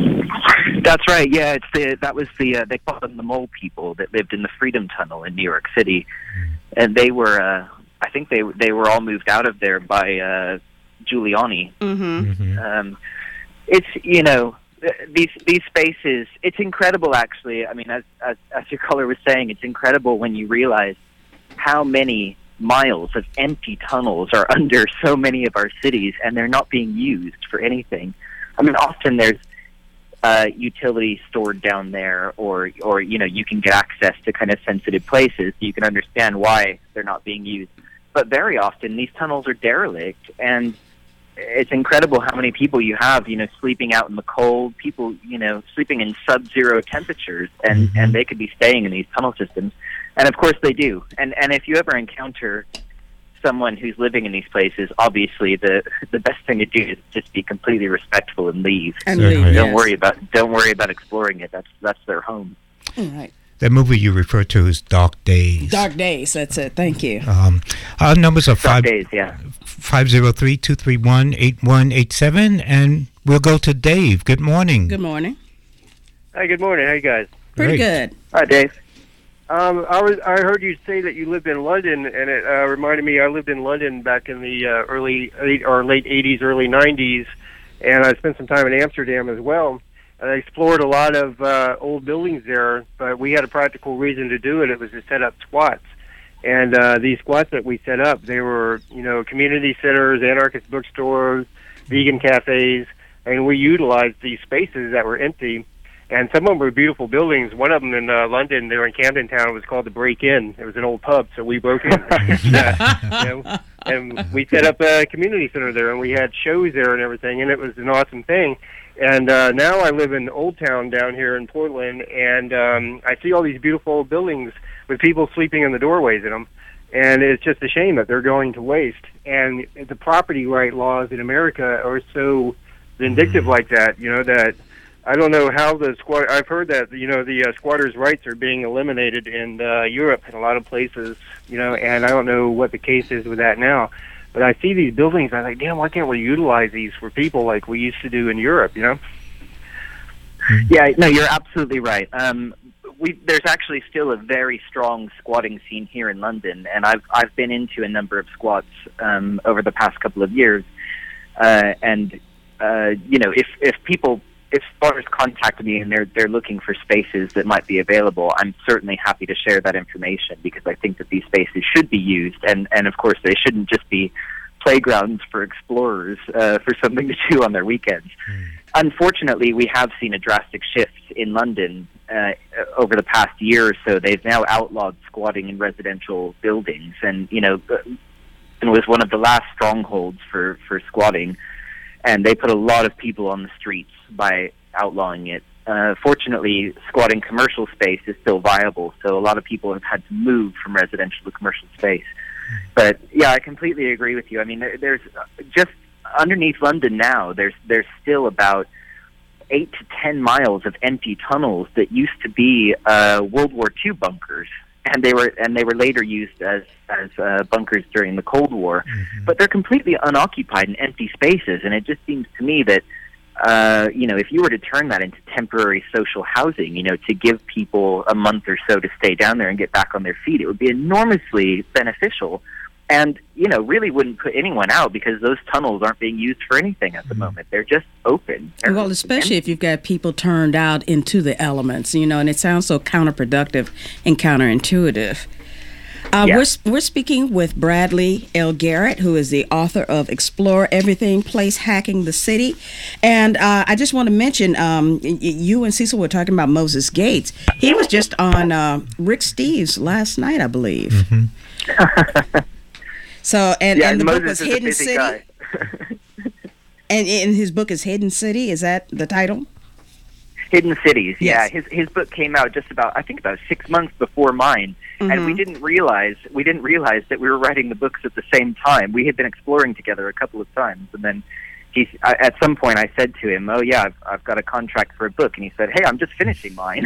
That's right. Yeah, it's the that was the uh, they called them the mole people that lived in the Freedom Tunnel in New York City, and they were uh, I think they they were all moved out of there by uh, Giuliani. Mm-hmm. Mm-hmm. Um, it's you know these these spaces. It's incredible, actually. I mean, as as, as your caller was saying, it's incredible when you realize how many miles of empty tunnels are under so many of our cities, and they're not being used for anything. I mean, often there's uh, utilities stored down there, or, or you know, you can get access to kind of sensitive places. You can understand why they're not being used. But very often, these tunnels are derelict, and it's incredible how many people you have, you know, sleeping out in the cold, people, you know, sleeping in sub-zero temperatures, and, Mm-hmm. and they could be staying in these tunnel systems. And of course they do. And and if you ever encounter someone who's living in these places, obviously the the best thing to do is just be completely respectful and leave. And Certainly. leave, Don't yes. worry about don't worry about exploring it. That's that's their home. All right. The movie you refer to is Dark Days. Dark Days, that's it. Thank you. Um, our numbers are Dark five days, yeah. five zero three two three one eight one eight seven, and we'll go to Dave. Good morning. Good morning. Hi, good morning. How you guys? Pretty Great. good. Hi, Dave. Um, I was I heard you say that you lived in London, and it uh, reminded me I lived in London back in the uh, early eight, or late eighties, early nineties, and I spent some time in Amsterdam as well. And I explored a lot of uh, old buildings there, but we had a practical reason to do it. It was to set up squats. And uh, these squats that we set up, they were, you know, community centers, anarchist bookstores, vegan cafes, and we utilized these spaces that were empty. And some of them were beautiful buildings. One of them in uh, London, they were in Camden Town, was called the Break-In. It was an old pub, so we broke in. uh, you know, and we set up a community center there, and we had shows there and everything, and it was an awesome thing. And uh, now I live in Old Town down here in Portland, and um, I see all these beautiful old buildings with people sleeping in the doorways in them. And it's just a shame that they're going to waste. And the property right laws in America are so vindictive like that, you know, that I don't know how the squat. I've heard that, you know, the uh, squatters' rights are being eliminated in uh, Europe in a lot of places, you know, and I don't know what the case is with that now. But I see these buildings, and I'm like, damn, why can't we utilize these for people like we used to do in Europe, you know? Yeah, no, you're absolutely right. Um, we there's actually still a very strong squatting scene here in London, and I've I've been into a number of squats um, over the past couple of years, uh, and uh, you know, if if people if squatters contact me and they're they're looking for spaces that might be available, I'm certainly happy to share that information, because I think that these spaces should be used, and and of course they shouldn't just be playgrounds for explorers uh, for something to do on their weekends. Mm. Unfortunately, we have seen a drastic shift in London uh, over the past year or so. They've now outlawed squatting in residential buildings, and you know, it was one of the last strongholds for for squatting, and they put a lot of people on the streets by outlawing it. Uh, fortunately, squatting commercial space is still viable, so a lot of people have had to move from residential to commercial space. But yeah, I completely agree with you. I mean, there, there's just underneath London now, there's there's still about eight to ten miles of empty tunnels that used to be uh, World War Two bunkers, and they were and they were later used as as uh, bunkers during the Cold War. Mm-hmm. But they're completely unoccupied and empty spaces, and it just seems to me that uh, you know, if you were to turn that into temporary social housing, you know, to give people a month or so to stay down there and get back on their feet, it would be enormously beneficial. And, you know, really wouldn't put anyone out, because those tunnels aren't being used for anything at the mm-hmm. moment. They're just open. They're well, especially if you've got people turned out into the elements, you know, and it sounds so counterproductive and counterintuitive. Uh, Yeah. we're, we're speaking with Bradley L. Garrett, who is the author of Explore Everything, Place Hacking the City. And uh, I just want to mention, um, y- you and Cecil were talking about Moses Gates. He was just on uh, Rick Steves last night, I believe. Mm-hmm. So, and, Yeah, and the book Moses was is a Hidden busy City. guy. And, and his book is Hidden City. Is that the title? Hidden Cities. Yeah, Yes. his his book came out just about I think about six months before mine, and we Mhm. didn't realize we didn't realize that we were writing the books at the same time. We had been exploring together a couple of times, and then he I, at some point I said to him, "Oh yeah, I've, I've got a contract for a book," and he said, "Hey, I'm just finishing mine."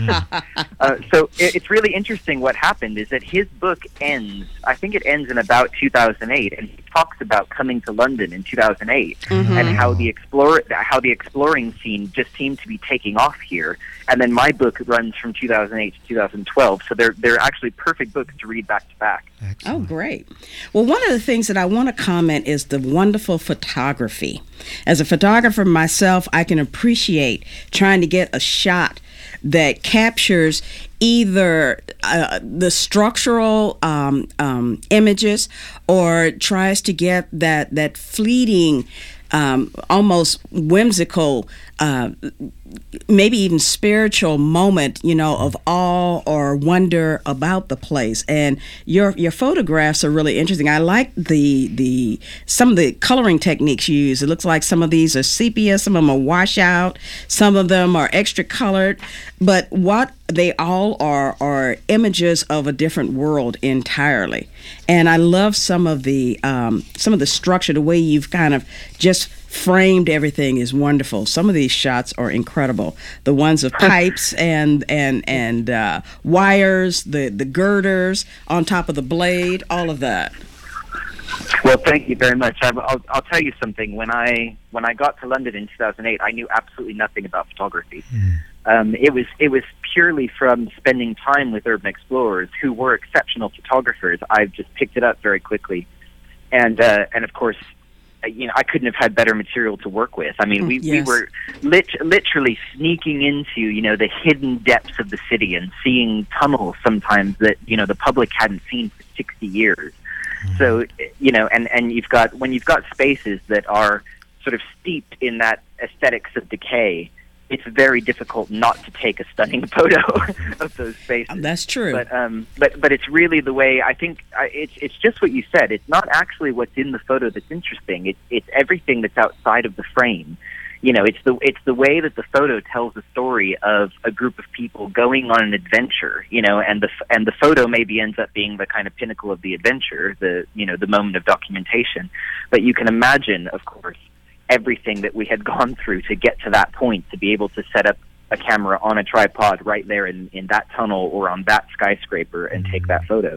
uh, so it, it's really interesting. What happened is that his book ends. I think it ends in about two thousand eight, and he talks about coming to London in two thousand eight Mhm. and how the explore how the exploring scene just seemed to be taking off here. And then my book runs from two thousand eight to two thousand twelve, so they're they're actually perfect books to read back to back. Oh, Excellent. great. Well, one of the things that I want to comment is the wonderful photography. As a photographer myself, I can appreciate trying to get a shot that captures either uh, the structural um, um, images or tries to get that, that fleeting, um, almost whimsical, uh, maybe even spiritual moment, you know, of awe or wonder about the place. And your your photographs are really interesting. I like the the some of the coloring techniques you use. It looks like some of these are sepia, some of them are washout, some of them are extra colored, but what they all are are images of a different world entirely. And I love some of the um, some of the structure, the way you've kind of just framed everything is wonderful. Some of these shots are incredible. The ones of pipes and and and uh, wires, the the girders on top of the blade, all of that. Well, thank you very much. I, I'll, I'll tell you something. When I when I got to London in two thousand eight, I knew absolutely nothing about photography. Mm. Um, it was it was purely from spending time with urban explorers who were exceptional photographers. I've just picked it up very quickly, and uh, and of course, you know, I couldn't have had better material to work with. I mean, we, Yes. we were lit- literally sneaking into, you know, the hidden depths of the city and seeing tunnels sometimes that, you know, the public hadn't seen for sixty years. So, you know, and, and you've got, when you've got spaces that are sort of steeped in that aesthetics of decay, it's very difficult not to take a stunning photo of those spaces. That's true. But um, but but it's really the way I think I, it's it's just what you said. It's not actually what's in the photo that's interesting. It's it's everything that's outside of the frame. You know, it's the it's the way that the photo tells the story of a group of people going on an adventure. You know, and the and the photo maybe ends up being the kind of pinnacle of the adventure, the you know the moment of documentation. But you can imagine, of course, everything that we had gone through to get to that point, to be able to set up a camera on a tripod right there in, in that tunnel or on that skyscraper and take that photo.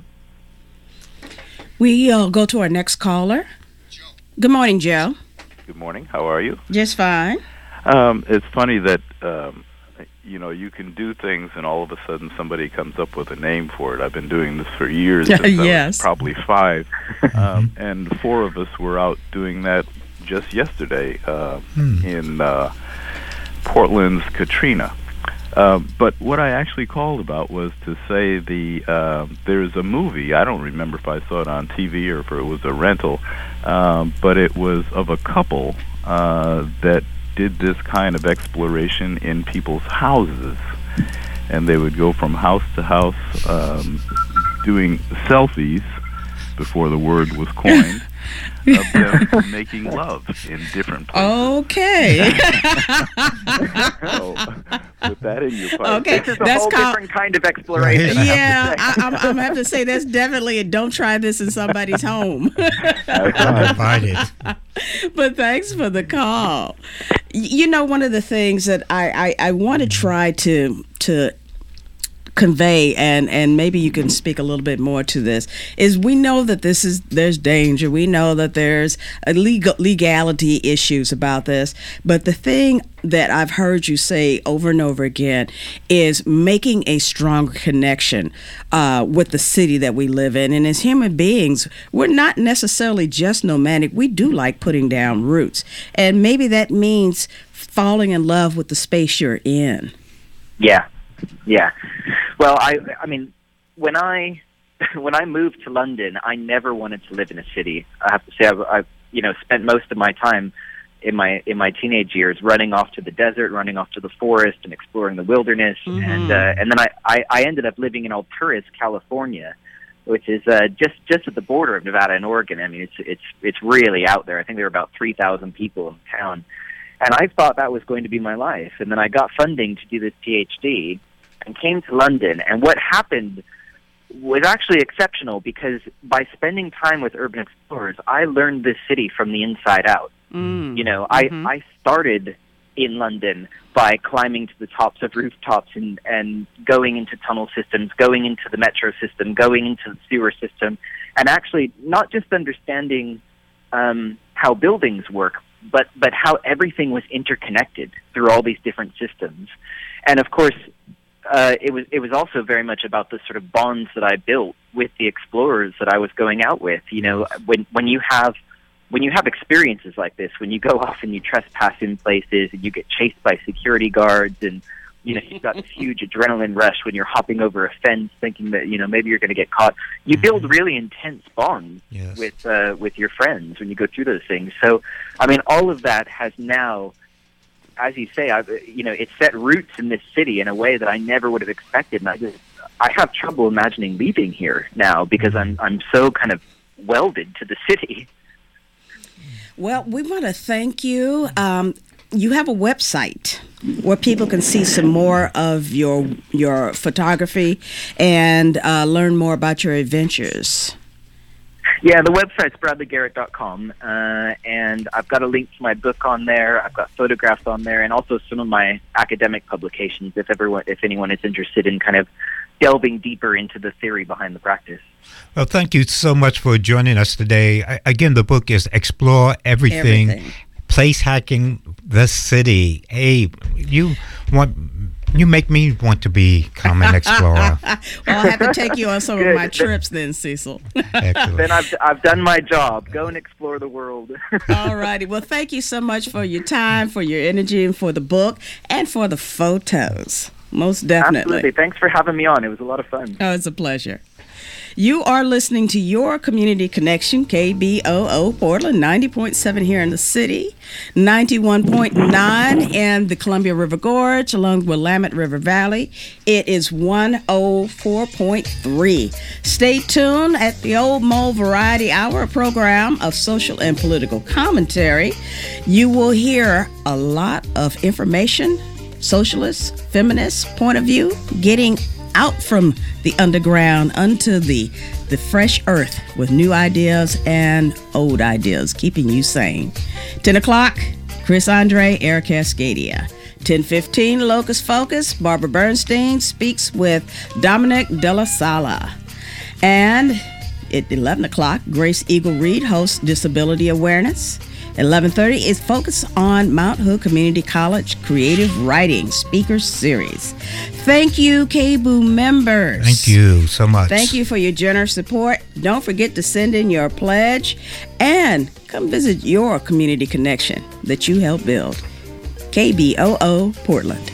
We uh, go to our next caller. Joe. Good morning, Joe. Good morning. How are you? Just fine. Um, it's funny that um, you know you can do things, and all of a sudden somebody comes up with a name for it. I've been doing this for years. Since Yes. I was probably five, um, and four of us were out doing that just yesterday uh, Hmm. in uh, Portland's Katrina. Uh, but what I actually called about was to say the uh, there's a movie. I don't remember if I saw it on T V or if it was a rental, um, but it was of a couple uh, that did this kind of exploration in people's houses, and they would go from house to house um, doing selfies before the word was coined. Of them making love in different places. Okay. So, put that in your pipe. Okay. This is a That's whole called- different kind of exploration. I have to Yeah, say. I, I'm, I'm gonna have to say that's definitely a don't try this in somebody's home. Uninvited. But thanks for the call. Y- You know, one of the things that I, I, I want to try to to convey, and and maybe you can speak a little bit more to this, is we know that this is there's danger. We know that there's a legal legality issues about this, but the thing that I've heard you say over and over again is making a stronger connection uh, with the city that we live in. And as human beings, we're not necessarily just nomadic. We do like putting down roots, and maybe that means falling in love with the space you're in. Yeah, yeah. Well, I, I mean, when I, when I moved to London, I never wanted to live in a city. I have to say, I've, I've you know spent most of my time in my in my teenage years running off to the desert, running off to the forest, and exploring the wilderness. Mm-hmm. And uh, and then I, I, I ended up living in Alturas, California, which is uh, just just at the border of Nevada and Oregon. I mean, it's it's it's really out there. I think there were about three thousand people in town, and I thought that was going to be my life. And then I got funding to do this PhD, and came to London. And what happened was actually exceptional, because by spending time with urban explorers, I learned this city from the inside out. Mm. You know, mm-hmm. I I started in London by climbing to the tops of rooftops and, and going into tunnel systems, going into the metro system, going into the sewer system, and actually not just understanding um, how buildings work, but, but how everything was interconnected through all these different systems. And of course, uh, it was it was also very much about the sort of bonds that I built with the explorers that I was going out with. You know, when when you have When you have experiences like this, when you go off and you trespass in places and you get chased by security guards, and you know you've got this huge adrenaline rush when you're hopping over a fence, thinking that you know maybe you're going to get caught. You build really intense bonds yes. with uh, with your friends when you go through those things. So, I mean, all of that has now, as you say, I've, you know, it's set roots in this city in a way that I never would have expected. And I just, I have trouble imagining leaving here now, because I'm I'm so kind of welded to the city. Well, we want to thank you. Um, you have a website where people can see some more of your your photography and uh, learn more about your adventures. Yeah, the website's bradley garrett dot com, uh, and I've got a link to my book on there. I've got photographs on there, and also some of my academic publications, if everyone, if anyone is interested in kind of delving deeper into the theory behind the practice. Well, thank you so much for joining us today. I, again, the book is Explore Everything, Everything. Place Hacking the City. Hey, you want... You make me want to become an explorer. Well, I'll have to take you on some of my trips then, Cecil. Excellent. Then I've, I've done my job. Go and explore the world. All righty. Well, thank you so much for your time, for your energy, and for the book, and for the photos. Most definitely. Absolutely. Thanks for having me on. It was a lot of fun. Oh, it's a pleasure. You are listening to Your Community Connection, K B O O Portland, ninety point seven here in the city, ninety-one point nine in the Columbia River Gorge, along with Willamette River Valley. It is one oh four point three. Stay tuned at the Old Mole Variety Hour, a program of social and political commentary. You will hear a lot of information, socialist, feminist point of view, getting out from the underground unto the the fresh earth with new ideas and old ideas, keeping you sane. ten o'clock, Chris Andre, Eric Cascadia. ten fifteen, Locus Focus, Barbara Bernstein speaks with Dominic De La Sala. And at eleven o'clock, Grace Eagle Reed hosts Disability Awareness. eleven thirty is focused on Mount Hood Community College Creative Writing Speaker Series. Thank you, K B O O members. Thank you so much. Thank you for your generous support. Don't forget to send in your pledge and come visit your community connection that you help build. K B O O Portland.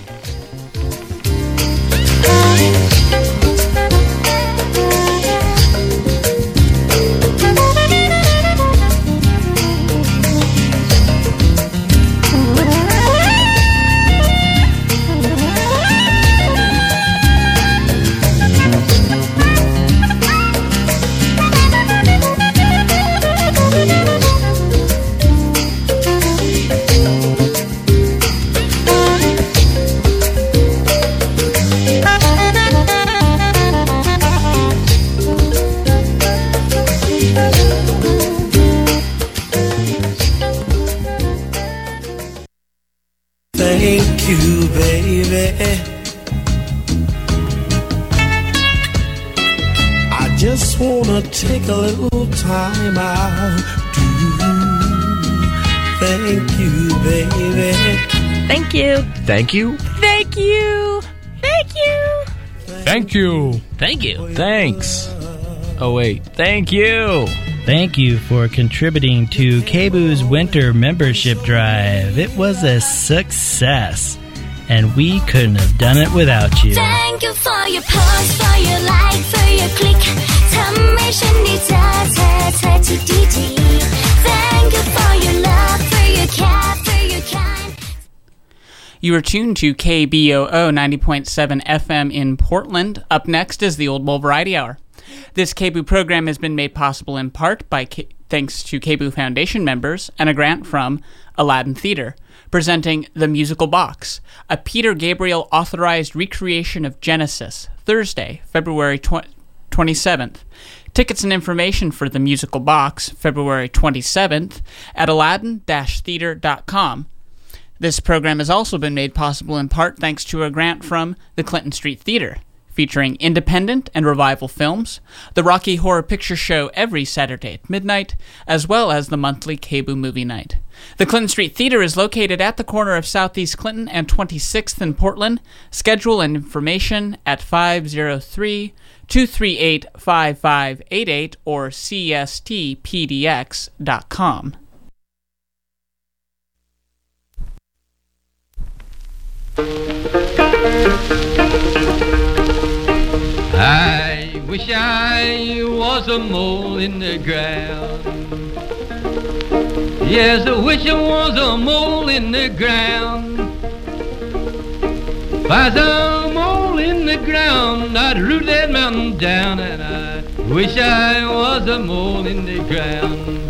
Thank you, baby. I just wanna take a little time out to thank you, baby. Thank you. Thank you. Thank you. Thank you. Thank you. Thank you. Thanks. Oh, wait. Thank you. Thank you for contributing to K B O O's winter membership drive. It was a success. and we couldn't have done it without you. Thank you for your post, for your like, for your click. ทำให้ฉันได้เจอเธอเธอที่ดีๆ Thank you for your love, for your care, for your kind. You are tuned to K B O O ninety point seven F M in Portland. Up next is the Old Mole Variety Hour. This K B O O program has been made possible in part by K- thanks to K B O O Foundation members and a grant from Aladdin Theater, presenting The Musical Box, a Peter Gabriel authorized recreation of Genesis, Thursday, February twenty-seventh. Tickets and information for The Musical Box, February twenty-seventh, at aladdin dash theater dot com. This program has also been made possible in part thanks to a grant from the Clinton Street Theater, featuring independent and revival films, the Rocky Horror Picture Show every Saturday at midnight, as well as the monthly K B O O Movie Night. The Clinton Street Theater is located at the corner of Southeast Clinton and twenty-sixth in Portland. Schedule and information at five oh three, two three eight, five five eight eight or c s t p d x dot com. I wish I was a mole in the ground. Yes, I wish I was a mole in the ground. If I was a mole in the ground, I'd root that mountain down, and I wish I was a mole in the ground.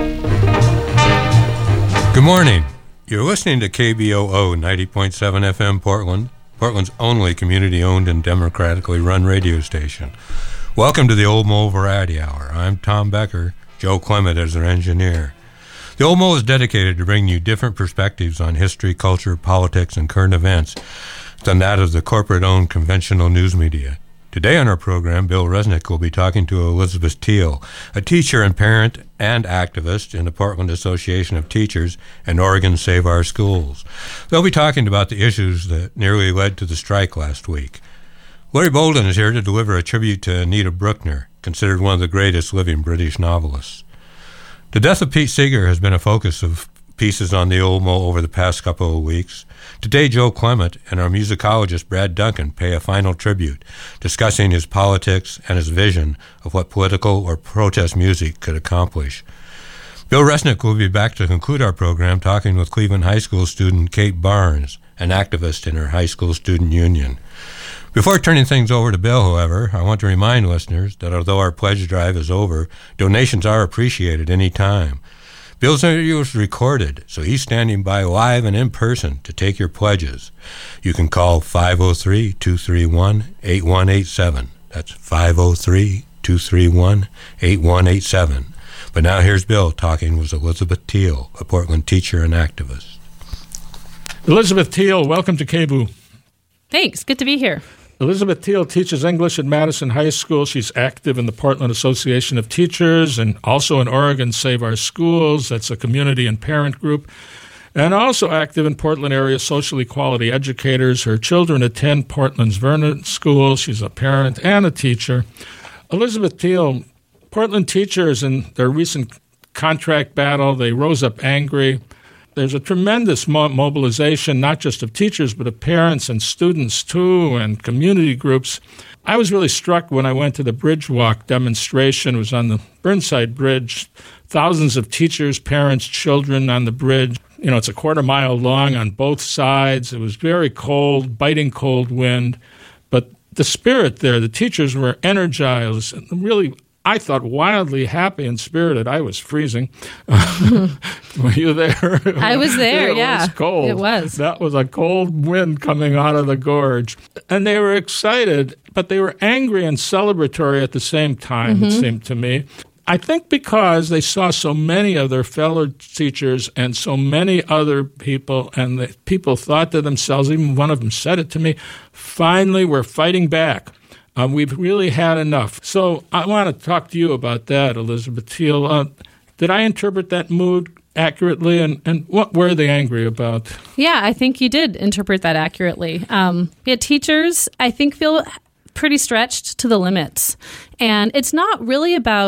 Good morning. You're listening to K B O O ninety point seven F M Portland, Portland's only community-owned and democratically run radio station. Welcome to the Old Mole Variety Hour. I'm Tom Becker. Joe Clement is our engineer. The Old Mole is dedicated to bringing you different perspectives on history, culture, politics, and current events than that of the corporate-owned conventional news media. Today on our program, Bill Resnick will be talking to Elizabeth Teal, a teacher and parent and activist in the Portland Association of Teachers and Oregon Save Our Schools. They'll be talking about the issues that nearly led to the strike last week. Larry Bolden is here to deliver a tribute to Anita Brookner, considered one of the greatest living British novelists. The death of Pete Seeger has been a focus of pieces on the Old Mole over the past couple of weeks. Today, Joe Clement and our musicologist Brad Duncan pay a final tribute, discussing his politics and his vision of what political or protest music could accomplish. Bill Resnick will be back to conclude our program talking with Cleveland High School student Kate Barnes, an activist in her high school student union. Before turning things over to Bill, however, I want to remind listeners that although our pledge drive is over, donations are appreciated any time. Bill's interview was recorded, so he's standing by live and in person to take your pledges. You can call five oh three, two three one, eight one eight seven. That's five oh three, two three one, eight one eight seven. But now here's Bill talking with Elizabeth Teal, a Portland teacher and activist. Elizabeth Teal, welcome to K B O O. Thanks. Good to be here. Elizabeth Teal teaches English at Madison High School. She's active in the Portland Association of Teachers and also in Oregon Save Our Schools. That's a community and parent group. And also active in Portland area social equality educators. Her children attend Portland's Vernon School. She's a parent and a teacher. Elizabeth Teal, Portland teachers in their recent contract battle, they rose up angry. There's a tremendous mo- mobilization, not just of teachers, but of parents and students, too, and community groups. I was really struck when I went to the Bridge Walk demonstration. It was on the Burnside Bridge. Thousands of teachers, parents, children on the bridge. You know, it's a quarter mile long on both sides. It was very cold, biting cold wind. But the spirit there, the teachers were energized and really, I thought, wildly happy and spirited. I was freezing. Were you there? I was there, it yeah. It was cold. It was. That was a cold wind coming out of the gorge. And they were excited, but they were angry and celebratory at the same time, mm-hmm. it seemed to me. I think because they saw so many of their fellow teachers and so many other people, and the people thought to themselves, even one of them said it to me, finally we're fighting back. Um, we've really had enough. So I want to talk to you about that, Elizabeth Teal. Uh, did I interpret that mood accurately, and, and what were they angry about? Yeah, I think you did interpret that accurately. Um, yeah, teachers, I think, feel pretty stretched to the limits. And it's not really about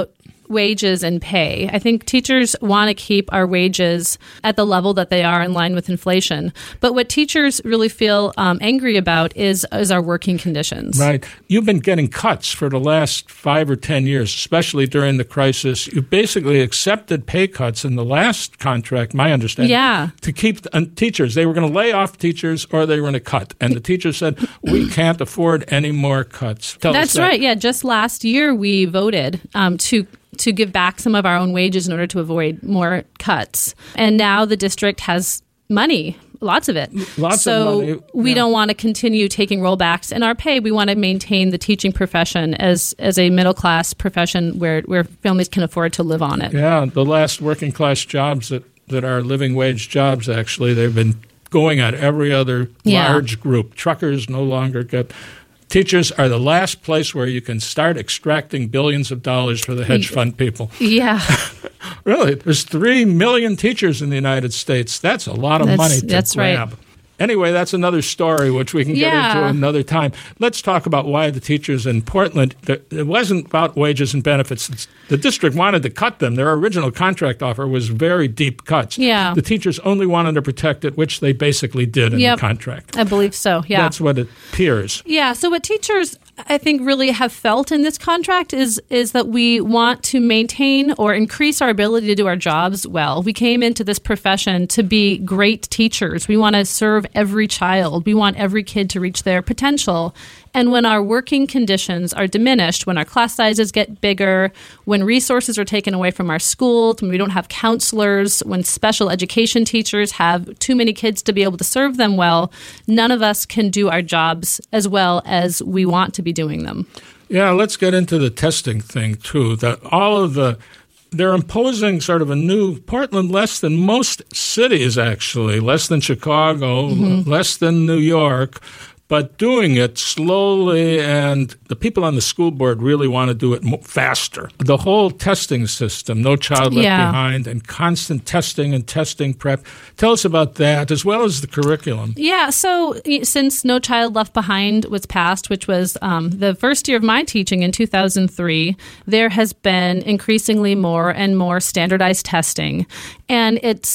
wages and pay. I think teachers want to keep our wages at the level that they are in line with inflation. But what teachers really feel um, angry about is, is our working conditions. Right. You've been getting cuts for the last five or ten years, especially during the crisis. You basically accepted pay cuts in the last contract, my understanding, yeah. to keep uh, teachers. They were going to lay off teachers or they were going to cut. And the teachers said, we can't afford any more cuts. Tell That's us that. right. Yeah. Just last year, we voted um, to to give back some of our own wages in order to avoid more cuts. And now the district has money, lots of it. Lots so of money. we yeah. don't want to continue taking rollbacks in our pay. We want to maintain the teaching profession as as a middle class profession where, where families can afford to live on it. Yeah, the last working class jobs that, that are living wage jobs, actually, they've been going on every other Yeah. large group. Truckers no longer get... Teachers are the last place where you can start extracting billions of dollars for the hedge fund people. Yeah. Really, there's three million teachers in the United States. That's a lot of That's- money to that's grab. right. Anyway, that's another story which we can get Yeah. into another time. Let's talk about why the teachers in Portland, it wasn't about wages and benefits. It's, the district wanted to cut them. Their original contract offer was very deep cuts. Yeah. The teachers only wanted to protect it, which they basically did in Yep. the contract. I believe so, yeah. That's what it appears. Yeah. So what teachers, I think, really have felt in this contract is is that we want to maintain or increase our ability to do our jobs well. We came into this profession to be great teachers. We want to serve every child. We want every kid to reach their potential. And when our working conditions are diminished, when our class sizes get bigger, when resources are taken away from our schools, when we don't have counselors, when special education teachers have too many kids to be able to serve them well, none of us can do our jobs as well as we want to be doing them. Yeah, let's get into the testing thing, too. That all of the they're imposing sort of a new Portland, less than most cities, actually, less than Chicago, Mm-hmm. less than New York, but doing it slowly, and the people on the school board really want to do it mo- faster. The whole testing system, No Child Left Yeah. Behind, and constant testing and testing prep. Tell us about that, as well as the curriculum. Yeah, so y- since No Child Left Behind was passed, which was um, the first year of my teaching in two thousand three, there has been increasingly more and more standardized testing. And it's